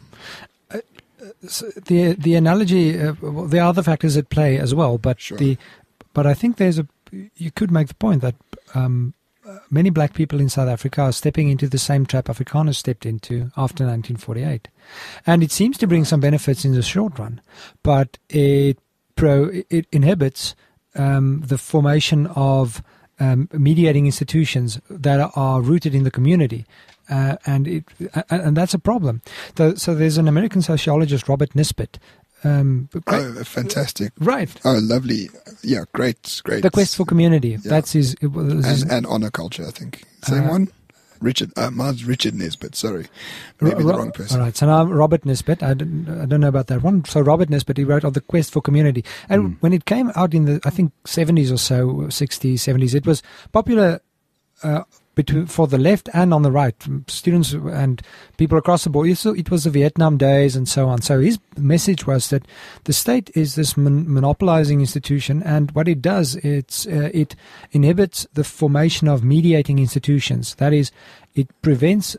S4: So the the analogy, uh, well, there are other factors at play as well, but
S3: Sure.
S4: the but I think there's a you could make the point that um, uh, many black people in South Africa are stepping into the same trap Afrikaners stepped into after nineteen forty-eight, and it seems to bring some benefits in the short run, but it pro it inhibits um, the formation of um, mediating institutions that are rooted in the community. Uh, and it and, and that's a problem. So, so there's an American sociologist, Robert Nisbet. Um, great-
S3: Oh, fantastic.
S4: right.
S3: Oh, lovely. Yeah, great, great.
S4: The Quest for Community. That's his. It was his
S3: And, and honor culture, I think. Same
S4: Uh,
S3: one? Richard, uh, mine's Richard Nisbet, sorry. Maybe
S4: Ro-
S3: the
S4: Ro-
S3: wrong person.
S4: All right. So now Robert Nisbet. I don't, I don't know about that one. So Robert Nisbet, he wrote of the Quest for Community, and
S2: Mm.
S4: when it came out in the I think seventies or so, sixties, seventies, it was popular. Uh, Between, for the left and on the right, students and people across the board. So it was the Vietnam days and so on. So his message was that the state is this mon- monopolizing institution, and what it does, it's uh, it inhibits the formation of mediating institutions. That is, it prevents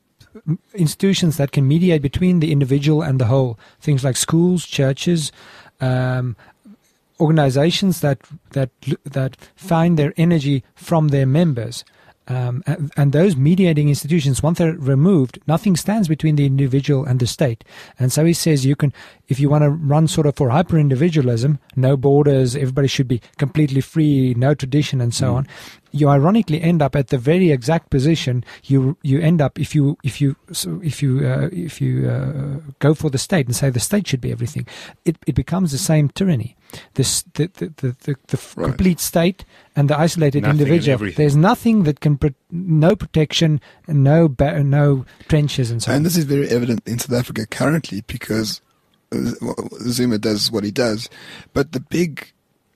S4: institutions that can mediate between the individual and the whole. Things like schools, churches, um, organizations that that that find their energy from their members. Um, and, and those mediating institutions, once they're removed, nothing stands between the individual and the state. And so he says you can, if you want to run sort of for hyper-individualism, no borders, everybody should be completely free, no tradition and so
S2: Mm.
S4: on, you ironically end up at the very exact position you you end up if you if you so if you uh, if you uh, go for the state and say the state should be everything, it it becomes the same tyranny. This the the the, the, the
S3: Right.
S4: complete state and the isolated
S2: Nothing and
S4: individual.
S2: everything.
S4: There's nothing that can pro- no protection, no ba- no trenches and so on.
S3: And this is very evident in South Africa currently because uh, Zuma does what he does. But the big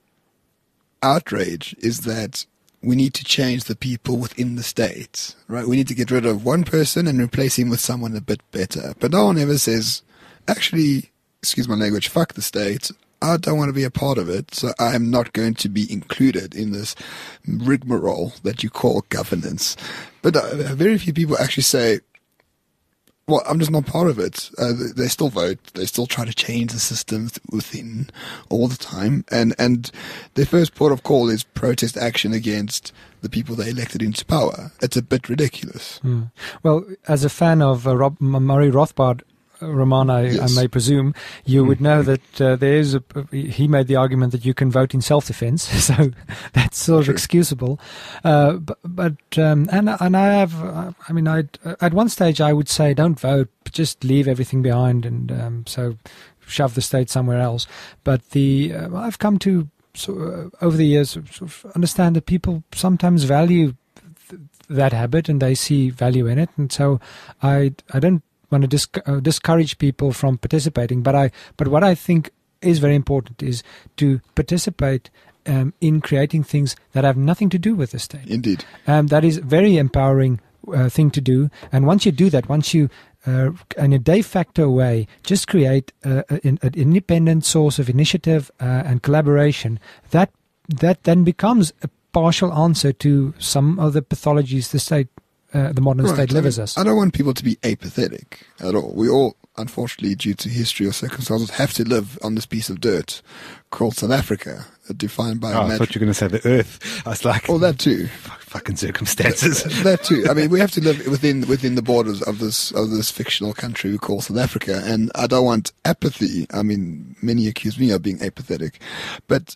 S3: outrage is that we need to change the people within the state, right? We need to get rid of one person and replace him with someone a bit better. But no one ever says, actually, excuse my language, fuck the state. I don't want to be a part of it, so I'm not going to be included in this rigmarole that you call governance. But uh, very few people actually say, well, I'm just not part of it. Uh, they still vote. They still try to change the systems within all the time. And, and their first port of call is protest action against the people they elected into power. It's a bit ridiculous.
S4: Mm. Well, as a fan of uh, Rob, M- Murray Rothbard, Roman, I,
S3: Yes.
S4: I may presume, you would know that uh, there is a, he made the argument that you can vote in self-defense, so that's sort
S3: True.
S4: of excusable. Uh, but but um, and and I have, uh, I mean, I at one stage I would say don't vote, just leave everything behind, and um, so shove the state somewhere else. But the uh, I've come to so, uh, over the years sort of understand that people sometimes value th- that habit and they see value in it, and so I I don't want to disc- uh, discourage people from participating, but I but what I think is very important is to participate um, in creating things that have nothing to do with the state.
S3: Indeed.
S4: Um, that is a very empowering uh, thing to do, and once you do that, once you uh, in a de facto way just create uh, an, an independent source of initiative uh, and collaboration, that that then becomes a partial answer to some of the pathologies the state Uh, the modern
S3: Right.
S4: state
S3: I
S4: delivers
S3: mean,
S4: us.
S3: I don't want people to be apathetic at all. We all, unfortunately, due to history or circumstances, have to live on this piece of dirt called South Africa, uh, defined by
S2: Oh, I
S3: a
S2: thought you were going to say the Earth. I was like,
S3: Oh, that too.
S2: fuck, fucking circumstances.
S3: That too. I mean, we have to live within within the borders of this of this fictional country we call South Africa, and I don't want apathy. I mean, many accuse me of being apathetic, but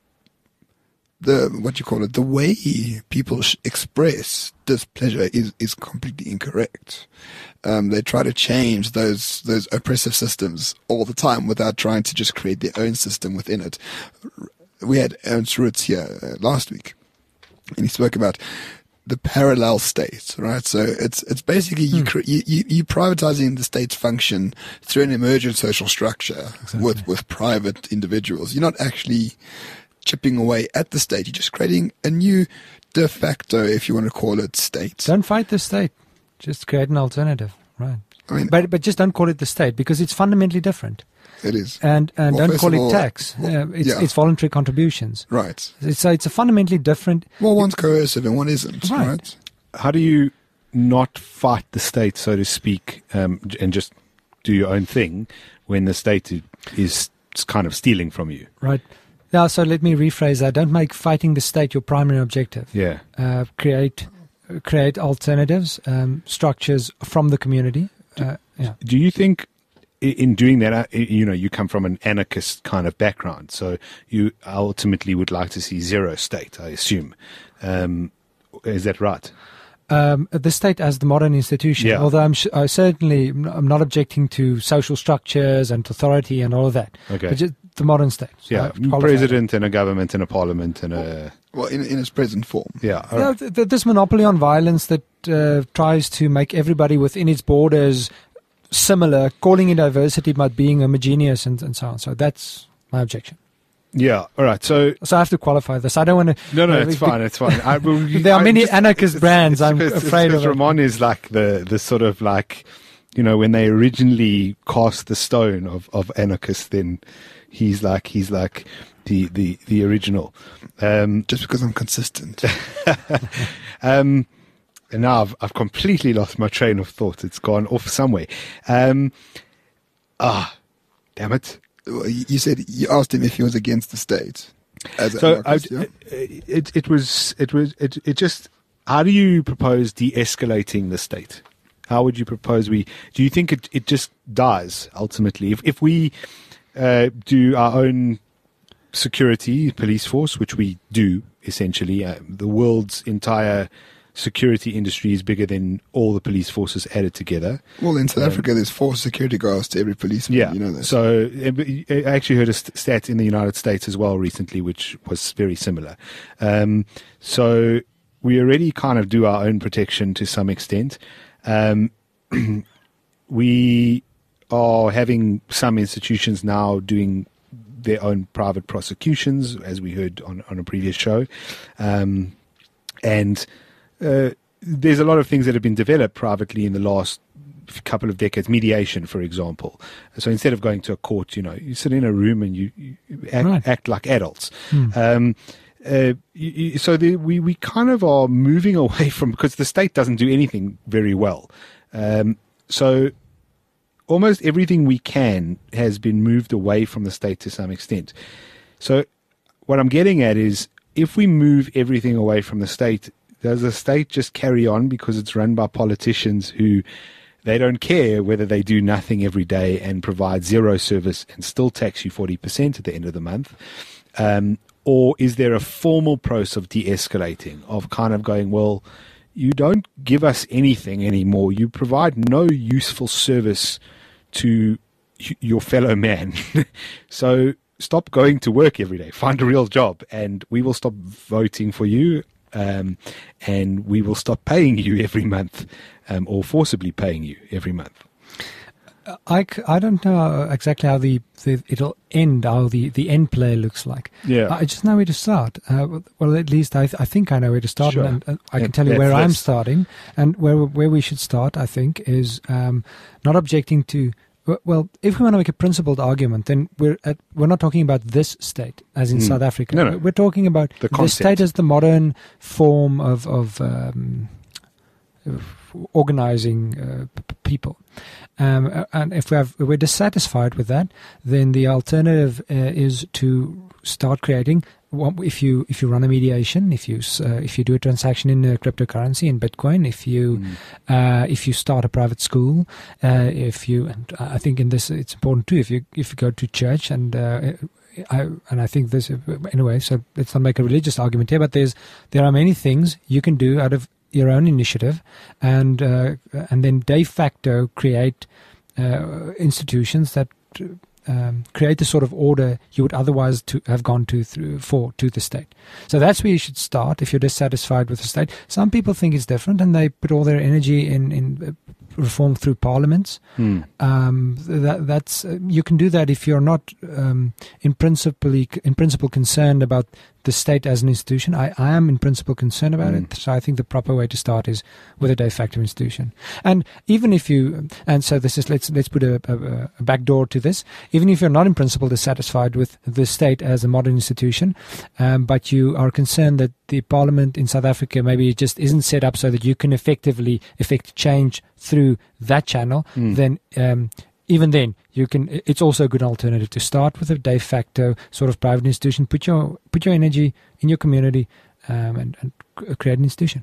S3: the what you call it, the way people sh- express displeasure is is completely incorrect. Um, they try to change those those oppressive systems all the time without trying to just create their own system within it. We had Ernst Roots here uh, last week, and he spoke about the parallel state, right? So it's it's basically you, cre- you you you privatizing the state's function through an emergent social structure with with private individuals. You're not actually chipping away at the state. You're just creating a new de facto, if you want to call it, state.
S4: Don't fight the state. Just create an alternative, right?
S3: I mean,
S4: But but just don't call it the state because it's fundamentally different.
S3: it is
S4: And and
S3: Well,
S4: don't
S3: first
S4: call
S3: of
S4: it
S3: all,
S4: tax.
S3: well,
S4: Uh, it's
S3: yeah.
S4: it's voluntary contributions.
S3: right.
S4: It's a, it's a fundamentally different.
S3: Well, one's coercive and one isn't,
S4: Right.
S3: right?
S2: How do you not fight the state, so to speak, um, and just do your own thing when the state is kind of stealing from you?
S4: Right. Yeah, so let me rephrase that. Don't make fighting the state your primary objective.
S2: Yeah.
S4: Uh, create create alternatives, um, structures from the community. Uh, yeah.
S2: Do you think i- in doing that, uh, you know, you come from an anarchist kind of background, so you ultimately would like to see zero state, I assume. Um, is that right?
S4: Um, the state as the modern institution,
S2: Yeah.
S4: although I'm sh- I certainly I'm not objecting to social structures and authority and all of that.
S2: Okay.
S4: But just the modern state. So I
S2: Yeah,
S4: have to qualify
S2: president and a government and a parliament and a
S3: Well, in in its present form.
S2: yeah.
S4: that. No, th- th- this monopoly on violence that uh, tries to make everybody within its borders similar, calling in diversity but being homogeneous and, and so on. So that's my objection.
S2: Yeah. All right. So
S4: So I have to qualify this. I don't want to.
S2: no, no,
S4: uh,
S2: it's
S4: be-
S2: fine. It's fine. I, well, you-
S4: There are
S2: I
S4: many
S2: just-
S4: anarchist
S2: it's-
S4: brands.
S2: it's
S4: I'm
S2: because- it's
S4: afraid
S2: because
S4: of it.
S2: Ramon is like the the sort of like, you know, when they originally cast the stone of of anarchist, then he's like he's like the the the original. Um,
S3: Just because I'm consistent.
S2: um, and now I've I've completely lost my train of thought. It's gone off somewhere. Um, ah, damn it.
S3: Well, you you said you asked him if he was against the state. As an
S2: So I,
S3: anarchist, yeah?
S2: it it was it was it it just. How do you propose de-escalating the state? How would you propose we? Do you think it, it just dies ultimately if if we uh, do our own security police force, which we do essentially? Uh, the world's entire security industry is bigger than all the police forces added together.
S3: Well, in South
S2: Um,
S3: Africa, there's four security guards to every policeman.
S2: Yeah,
S3: You know that.
S2: So uh, I actually heard a st- stat in the United States as well recently, which was very similar. Um, so we already kind of do our own protection to some extent. Um, we are having some institutions now doing their own private prosecutions, as we heard on, on a previous show. Um, and uh, there's a lot of things that have been developed privately in the last couple of decades. Mediation, for example. So instead of going to a court, you know, you sit in a room and you, you act,
S4: Right.
S2: act like adults.
S4: Hmm.
S2: Um, uh, you, you- so the, we we kind of are moving away from, because the state doesn't do anything very well. Um, so almost everything we can has been moved away from the state to some extent. So what I'm getting at is, if we move everything away from the state, does the state just carry on because it's run by politicians who They don't care whether they do nothing every day and provide zero service and still tax you forty percent at the end of the month. Um, or is there a formal process of de-escalating, of kind of going, well, you don't give us anything anymore. You provide no useful service to y- your fellow man. So stop going to work every day. Find a real job, and we will stop voting for you, um, and we will stop paying you every month, um, or forcibly paying you every month.
S4: I, c- I don't know exactly how the, the it'll end, how the, the end play looks like.
S2: Yeah.
S4: I just know where to start. Uh, well, at least I, th- I think I know where to start,
S2: Sure.
S4: and, and I can
S2: And
S4: tell you
S2: that's
S4: where I'm
S2: this.
S4: starting, and where where we should start. I think is um, not objecting to. Well, if we want to make a principled argument, then we're at, we're not talking about this state, as in
S2: Mm.
S4: South Africa.
S2: No, no.
S4: We're talking about
S2: The
S4: the,
S2: concept.
S4: state as the modern form of of, um, of organizing uh, p- p- people. Um, uh, and if we have, if we're dissatisfied with that, then the alternative uh, is to start creating. Well, if you if you run a mediation, if you s- uh, if you do a transaction in uh, cryptocurrency in Bitcoin, if you
S2: Mm.
S4: uh, if you start a private school, uh, if you and I think in this it's important too. If you if you go to church and uh, I and I think this anyway. So let's not make a religious argument here, but there's there are many things you can do out of your own initiative, and uh, and then de facto create uh, institutions that um, create the sort of order you would otherwise to have gone to through for to the state. So that's where you should start if you're dissatisfied with the state. Some people think it's different, and they put all their energy in in reform through parliaments.
S2: Hmm.
S4: Um, that, that's uh, you can do that if you're not um, in principle in principle concerned about the state as an institution. I, I am in principle concerned about
S2: Mm.
S4: it, so I think the proper way to start is with a de facto institution. And even if you, and so this is let's let's put a, a, a back door to this. Even if you're not in principle dissatisfied with the state as a modern institution, um, but you are concerned that the parliament in South Africa maybe just isn't set up so that you can effectively effect change through that channel,
S2: Mm.
S4: then um, even then you can. It's also a good alternative to start with a de facto sort of private institution. Put your put your energy in your community um, and, and c- create an institution.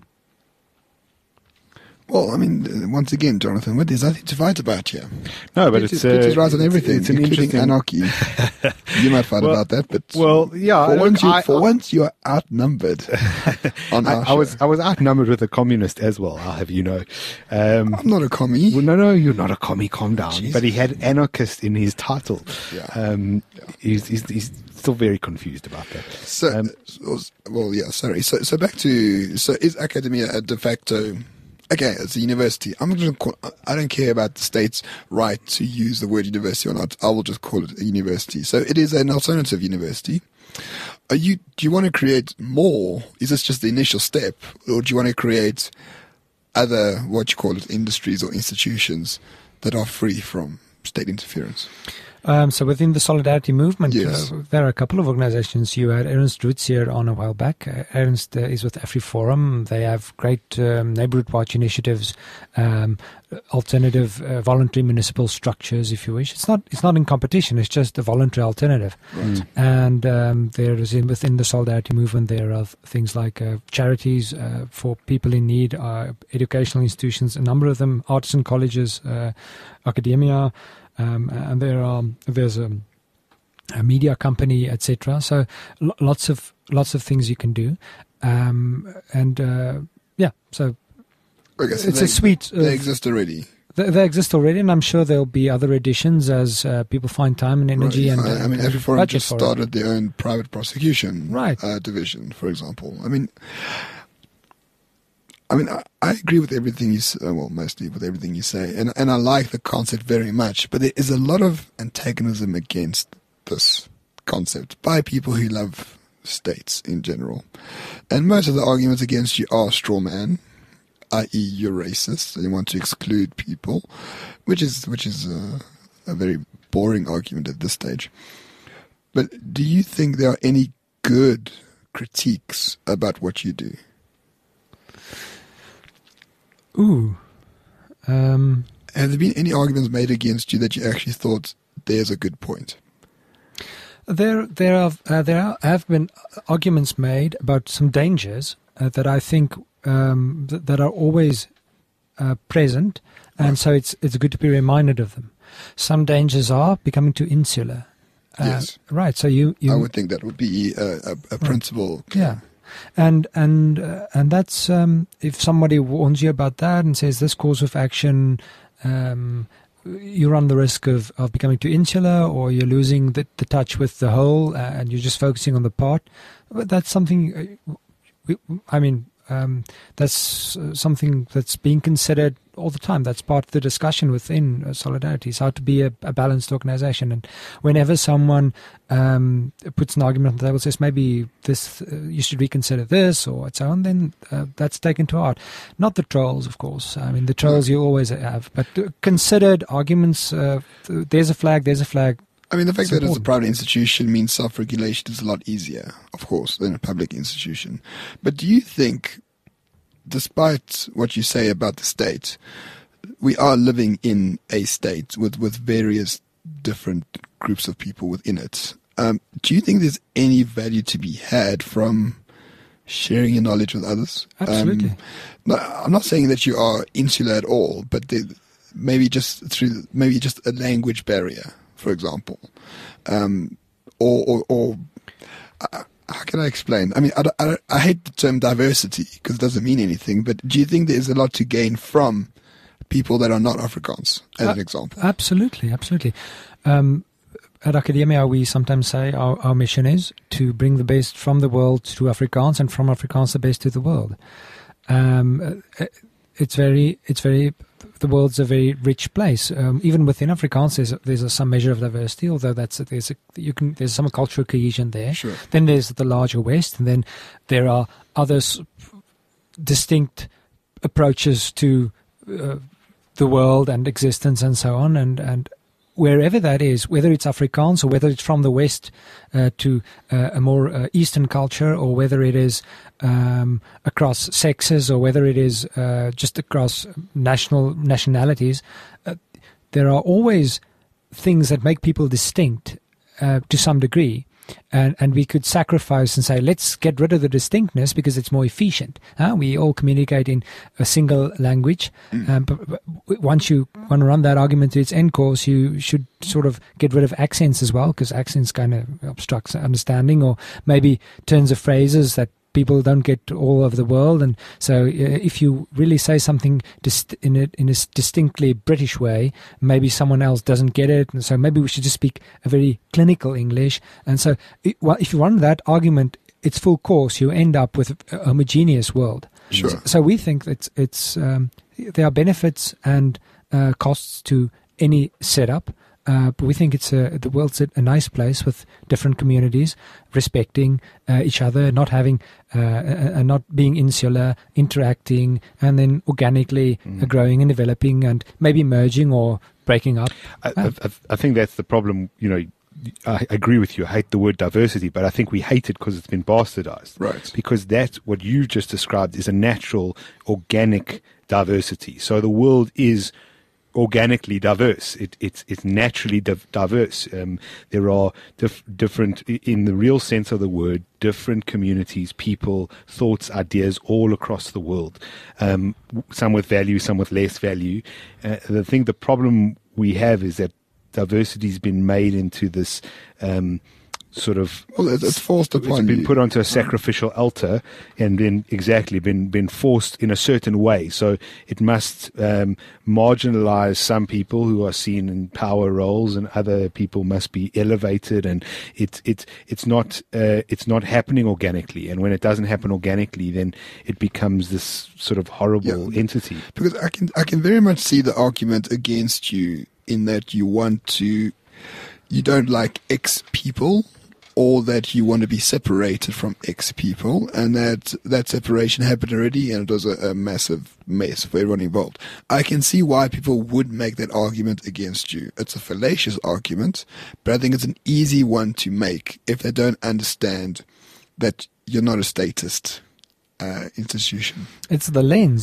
S3: Well, I mean, uh, once again, Jonathan, what- there's nothing to fight about here.
S2: No, but
S3: Peter's,
S2: it's, uh,
S3: Peter's right on everything,
S2: It's an
S3: including
S2: interesting.
S3: anarchy. You might fight
S2: Well-
S3: about that, but
S2: Well, yeah.
S3: for,
S2: look,
S3: once, you,
S2: I-
S3: for once you are outnumbered on
S2: I,
S3: our
S2: I was
S3: show.
S2: I was outnumbered with a communist as well. I'll have you know. Um,
S3: I'm not a commie.
S2: well, no, no, you're not a commie. Calm down.
S3: Jesus.
S2: But he had anarchist in his title.
S3: Yeah.
S2: Um, He's, he's he's still very confused about that.
S3: So,
S2: Um,
S3: so- well, yeah, sorry. So, so back to, so is academia a de facto, okay, it's a university. I'm not going to call, I don't care about the state's right to use the word university or not. I will just call it a university. So it is an alternative university. Are you, do you want to create more? Is this just the initial step? Or do you want to create other, what you call it, industries or institutions that are free from state interference?
S4: Um, so within the Solidarity Movement,
S3: Yes.
S4: uh, there are a couple of organizations. You had Ernst Roots here on a while back. Uh, Ernst uh, is with AfriForum. They have great um, neighborhood watch initiatives, um, alternative uh, voluntary municipal structures, if you wish. It's not it's not in competition. It's just a voluntary alternative.
S2: Right.
S4: And um, there is in, within the Solidarity Movement, there are things like uh, charities uh, for people in need, uh, educational institutions, a number of them, artisan colleges, uh, academia. Um, and there are there's a, a media company, et cetera. So lo- lots of lots of things you can do, um, and uh, yeah. So
S3: Okay, so
S4: it's
S3: they,
S4: a suite.
S3: they
S4: Of,
S3: exist already.
S4: they, they exist already, and I'm sure there'll be other editions as uh, people find time and energy.
S3: Right.
S4: And
S3: I, I mean,
S4: uh,
S3: AfriForum
S4: budget
S3: just
S4: for it.
S3: started their own private prosecution
S4: Right.
S3: uh, division, for example. I mean, I mean, I, I agree with everything you say, well, mostly with everything you say, and and I like the concept very much. But there is a lot of antagonism against this concept by people who love states in general, and most of the arguments against you are straw man, that is, you're racist and you want to exclude people, which is which is a, a very boring argument at this stage. But do you think there are any good critiques about what you do?
S4: Ooh. Um,
S3: Have there been any arguments made against you that you actually thought there's a good point?
S4: There, there are, uh, there are, have been arguments made about some dangers uh, that I think um, th- that are always uh, present, and
S3: Right.
S4: so it's it's good to be reminded of them. Some dangers are becoming too insular. Uh,
S3: Yes.
S4: Right. So you, you
S3: I would think that would be a, a, a principle.
S4: yeah, and and uh, and that's um, if somebody warns you about that and says this course of action, um, you run the risk of, of becoming too insular, or you're losing the, the touch with the whole, uh, and you're just focusing on the part. But that's something. Uh, we, I mean, um, that's uh, something that's being considered all the time. That's part of the discussion within uh, Solidarity, is how to be a, a balanced organization. And whenever someone um, puts an argument on the table, says maybe this uh, you should reconsider this or so on, then uh, that's taken to heart. Not the trolls, of course. I mean, the trolls you always have, but uh, considered arguments. Uh, there's a flag. There's a flag.
S3: I mean, the fact
S4: It's
S3: that it's a
S4: important.
S3: private institution means self-regulation is a lot easier, of course, than a public institution. But do you think, despite what you say about the state, we are living in a state with, with various different groups of people within it? Um, do you think there's any value to be had from sharing your knowledge with others?
S4: Absolutely.
S3: Um, no, I'm not saying that you are insular at all, but there, maybe just through maybe just a language barrier, for example, um, or, or, or uh, how can I explain? I mean, I, don't- I, don't- I hate the term diversity because it doesn't mean anything, but do you think there's a lot to gain from people that are not Afrikaans, as an
S4: Uh,
S3: example?
S4: Absolutely, absolutely. Um, at Academia, we sometimes say our, our mission is to bring the best from the world to Afrikaans, and from Afrikaans the best to the world. Um, uh, it's very, it's very. The world's a very rich place. Um, even within Afrikaans, there's there's a, some measure of diversity. Although that's there's a, you can there's some cultural cohesion there.
S3: Sure.
S4: Then there's the larger West, and then there are other s- distinct approaches to uh, the world and existence and so on. And, and wherever that is, whether it's Afrikaans or whether it's from the West uh, to uh, a more uh, Eastern culture, or whether it is um, across sexes, or whether it is uh, just across national nationalities, uh, there are always things that make people distinct uh, to some degree. And, and we could sacrifice and say, let's get rid of the distinctness because it's more efficient. Uh, we all communicate in a single language. Um, but, but once you want to run that argument to its end course, you should sort of get rid of accents as well, because accents kind of obstructs understanding, or maybe turns of phrases that people don't get all over the world. And so uh, if you really say something dist- in, a, in a s- distinctly British way, maybe someone else doesn't get it. And so maybe we should just speak a very clinical English. And so it, well, if you run that argument its full course, you end up with a homogeneous world.
S3: Sure.
S4: So, so we think that it's um, there are benefits and uh, costs to any setup. Uh, but we think it's a, the world's a, a nice place with different communities respecting uh, each other, not having, uh, uh, not being insular, interacting, and then organically
S2: Mm.
S4: uh, growing and developing, and maybe merging or breaking up.
S2: I, I, I think that's the problem. You know, I agree with you. I hate the word diversity, but I think we hate it because it's been bastardized.
S3: Right.
S2: Because that's what you just described is a natural, organic diversity. So the world is organically diverse. It, it's it's naturally div- diverse. Um, there are dif- different, in the real sense of the word, different communities, people, thoughts, ideas all across the world. Um, some with value, some with less value. Uh, the thing, the problem we have is that diversity has been made into this um, sort of
S3: Well, it's, it's forced
S2: it's
S3: upon
S2: been
S3: you.
S2: put onto a sacrificial altar and then exactly been been forced in a certain way. So it must um, marginalize some people who are seen in power roles, and other people must be elevated. And it's it's it's not uh, it's not happening organically. And when it doesn't happen organically, then it becomes this sort of horrible
S3: Yeah.
S2: entity.
S3: Because I can I can very much see the argument against you in that you want to, you don't like X people, or that you want to be separated from X people, and that that separation happened already, and it was a, a massive mess for everyone involved. I can see why people would make that argument against you. It's a fallacious argument, but I think it's an easy one to make if they don't understand that you're not a statist uh, institution.
S4: It's the lens.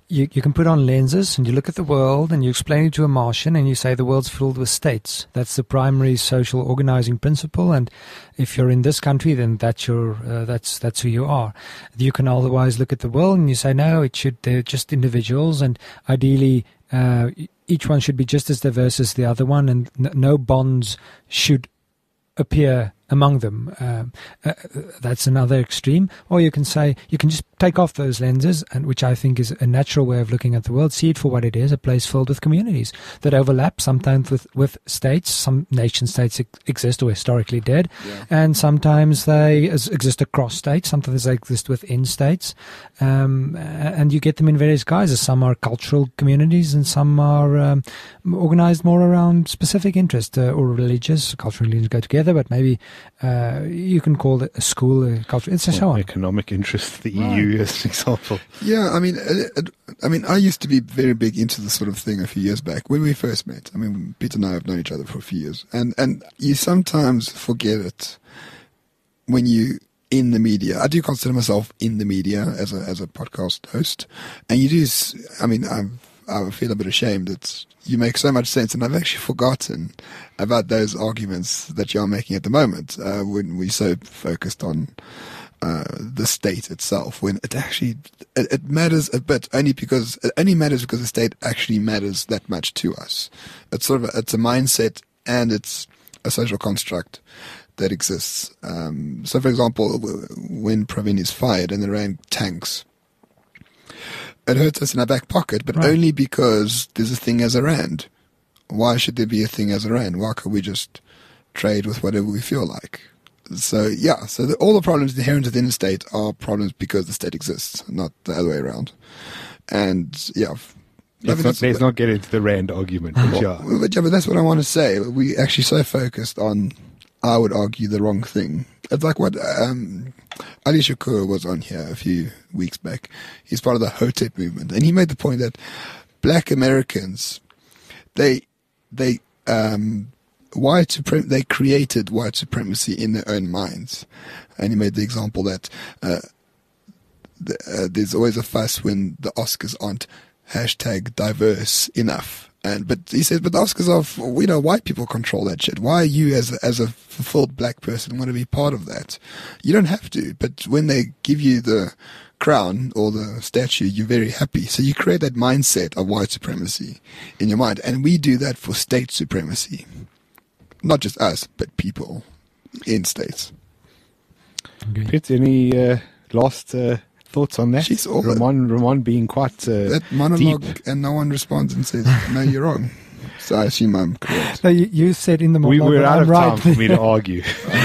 S4: you, you can put on lenses and you look at the world and you explain it to a Martian and you say the world's filled with states. That's the primary social organizing principle. And if you're in this country, then that's your uh, that's that's who you are. You can otherwise look at the world and you say no, it should they're just individuals, and ideally uh, each one should be just as diverse as the other one, and n- no bonds should appear among them. Um, uh, that's another extreme. Or you can say, you can just take off those lenses, and which I think is a natural way of looking at the world, see it for what it is, a place filled with communities that overlap, sometimes with, with states. Some nation states ex- exist or historically did,
S3: Yeah.
S4: and sometimes they as- exist across states, sometimes they exist within states, um, and you get them in various guises. Some are cultural communities, and some are um, organized more around specific interests uh, or religious. Cultural religions go together, but maybe Uh, you can call it a school, a culture, it's a so on.
S2: Economic interests, the
S4: Right.
S2: E U as an example.
S3: Yeah, I mean, it, it, I mean, I used to be very big into this sort of thing a few years back when we first met. I mean, Peter and I have known each other for a few years, and and you sometimes forget it when you in the media. I do consider myself in the media as a as a podcast host, and you do. s- I mean, I'm, I feel a bit ashamed that you make so much sense, and I've actually forgotten about those arguments that you're making at the moment uh, when we're so focused on uh, the state itself, when it actually it, it matters a bit only because it only matters because the state actually matters that much to us. It's sort of a, it's a mindset, and it's a social construct that exists. Um, so, for example, w- when Pravin is fired and they ran tanks, it hurts us in our back pocket, but
S4: Right.
S3: only because there's a thing as a rand. Why should there be a thing as a rand? Why can't we just trade with whatever we feel like? So, yeah, so the, all the problems inherent within the state are problems because the state exists, not the other way around. And, yeah. f- I
S2: Let's
S3: mean,
S2: not,
S3: that's-
S2: let's not get into the Rand argument. But yeah.
S3: well, but, yeah, but that's what I want to say. We actually so focused on, I would argue, the wrong thing. It's like what um, Ali Shakur was on here a few weeks back. He's part of the Hotep movement, and he made the point that black Americans, they they um, white suprem- they created white supremacy in their own minds, and he made the example that uh, the, uh, there's always a fuss when the Oscars aren't hashtag diverse enough. And but he says, but the Oscars are, we know, white people control that shit. Why you, as a, as a fulfilled black person, want to be part of that? You don't have to. But when they give you the crown or the statue, you're very happy. So you create that mindset of white supremacy in your mind, and we do that for state supremacy. Not just us, but people in states.
S4: Okay.
S2: Pit, any uh, last uh, thoughts on that?
S3: She's all-
S2: Ramon, Ramon being quite uh,
S3: That monologue,
S2: deep.
S3: and no one responds and says, "No, you're wrong." So I assume I'm correct.
S4: No, you, you said in the
S2: We,
S4: monologue
S2: we're
S4: that
S2: out
S4: I'm
S2: of
S4: right.
S2: time for me to argue.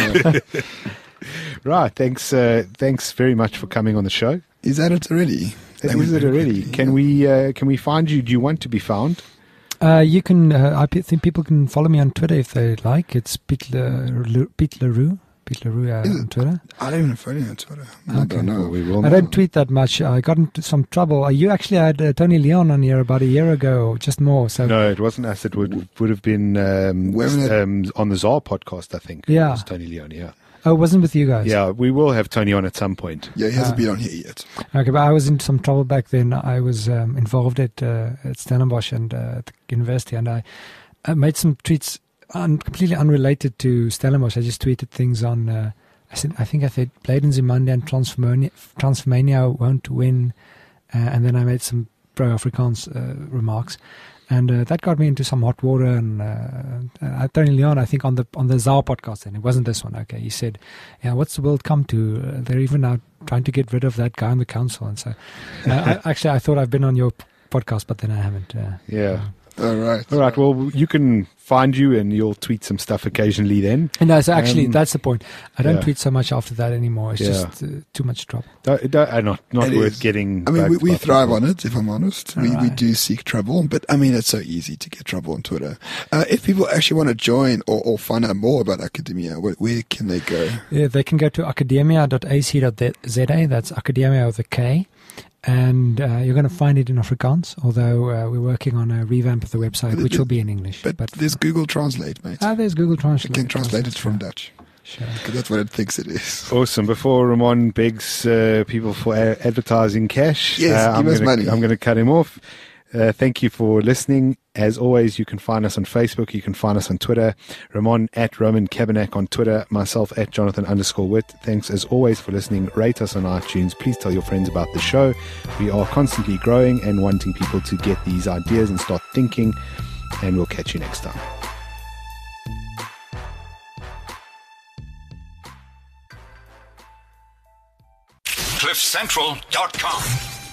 S2: Right. Thanks. Uh, thanks very much for coming on the show.
S3: Is that it already?
S2: That is it already. Can we uh, can we find you? Do you want to be found?
S4: Uh, you can. Uh, I pe- think people can follow me on Twitter if they like. It's Pete, Le, Pete LaRue. Pete LaRue uh,
S3: Is it?
S4: on Twitter.
S3: I don't even follow you on Twitter. I
S4: Okay.
S3: don't know.
S2: Well, we will
S4: I
S2: know.
S4: don't tweet that much. I got into some trouble. Uh, you actually had uh, Tony Leon on here about a year ago, or just more. So
S2: No, it wasn't us. It would would have been um,
S3: Where was it?
S2: um, on the Czar podcast, I think.
S4: Yeah.
S2: It was Tony Leon, yeah.
S4: oh, it wasn't with you guys.
S2: Yeah, we will have Tony on at some point.
S3: Yeah, he hasn't
S4: Ah.
S3: been on here yet.
S4: Okay, but I was in some trouble back then. I was um, involved at uh, at Stellenbosch and uh, at the university, and I, I made some tweets un- completely unrelated to Stellenbosch. I just tweeted things on. Uh, I said, I think I said Bladen Zimande and Transformania, Transformania won't win, uh, and then I made some pro-Afrikaans uh, remarks, and uh, that got me into some hot water. And uh, uh, Tony Leon, I think on the on the Zao podcast, and it wasn't this one. Okay, he said, "Yeah, what's the world come to? Uh, they're even now trying to get rid of that guy on the council." And so, uh, I, actually, I thought I've been on your p- podcast, but then I haven't. Uh,
S2: Yeah.
S3: All right.
S2: All right. Well, you can find you, and you'll tweet some stuff occasionally. Then
S4: And no, so actually,
S2: Um,
S4: that's the point. I don't
S2: yeah.
S4: tweet so much after that anymore. It's
S2: Yeah.
S4: just uh, too much trouble.
S2: don't, don't, uh, not not
S3: It
S2: worth
S3: is.
S2: getting.
S3: I mean, we,
S2: bugged
S3: we
S2: by
S3: thrive
S2: people.
S3: on it, if I'm honest. We, we
S4: Alright.
S3: do seek trouble, but I mean, it's so easy to get trouble on Twitter. Uh, if people actually want to join or, or find out more about academia, where, where can they go?
S4: Yeah, they can go to academia dot a c dot z a. That's academia with a K. And uh, you're going to find it in Afrikaans, although uh, we're working on a revamp of the website,
S3: But
S4: which
S3: it-
S4: will be in English.
S3: But, there's Google Translate, mate.
S4: ah, there's Google
S3: You
S4: Translate.
S3: can translate it from
S4: yeah.
S3: Dutch.
S4: Sure.
S3: Because that's what it thinks it is.
S2: Awesome. Before Ramon begs uh, people for a- advertising cash,
S3: Yes,
S2: uh,
S3: give
S2: I'm
S3: us
S2: gonna,
S3: money.
S2: I'm going to cut him off. Uh, thank you for listening. As always, you can find us on Facebook. You can find us on Twitter. Ramon at Roman Kabanak on Twitter. Myself at Jonathan underscore Witt. Thanks as always for listening. Rate us on iTunes. Please tell your friends about the show. We are constantly growing and wanting people to get these ideas and start thinking. And we'll catch you next time.
S1: cliff central dot com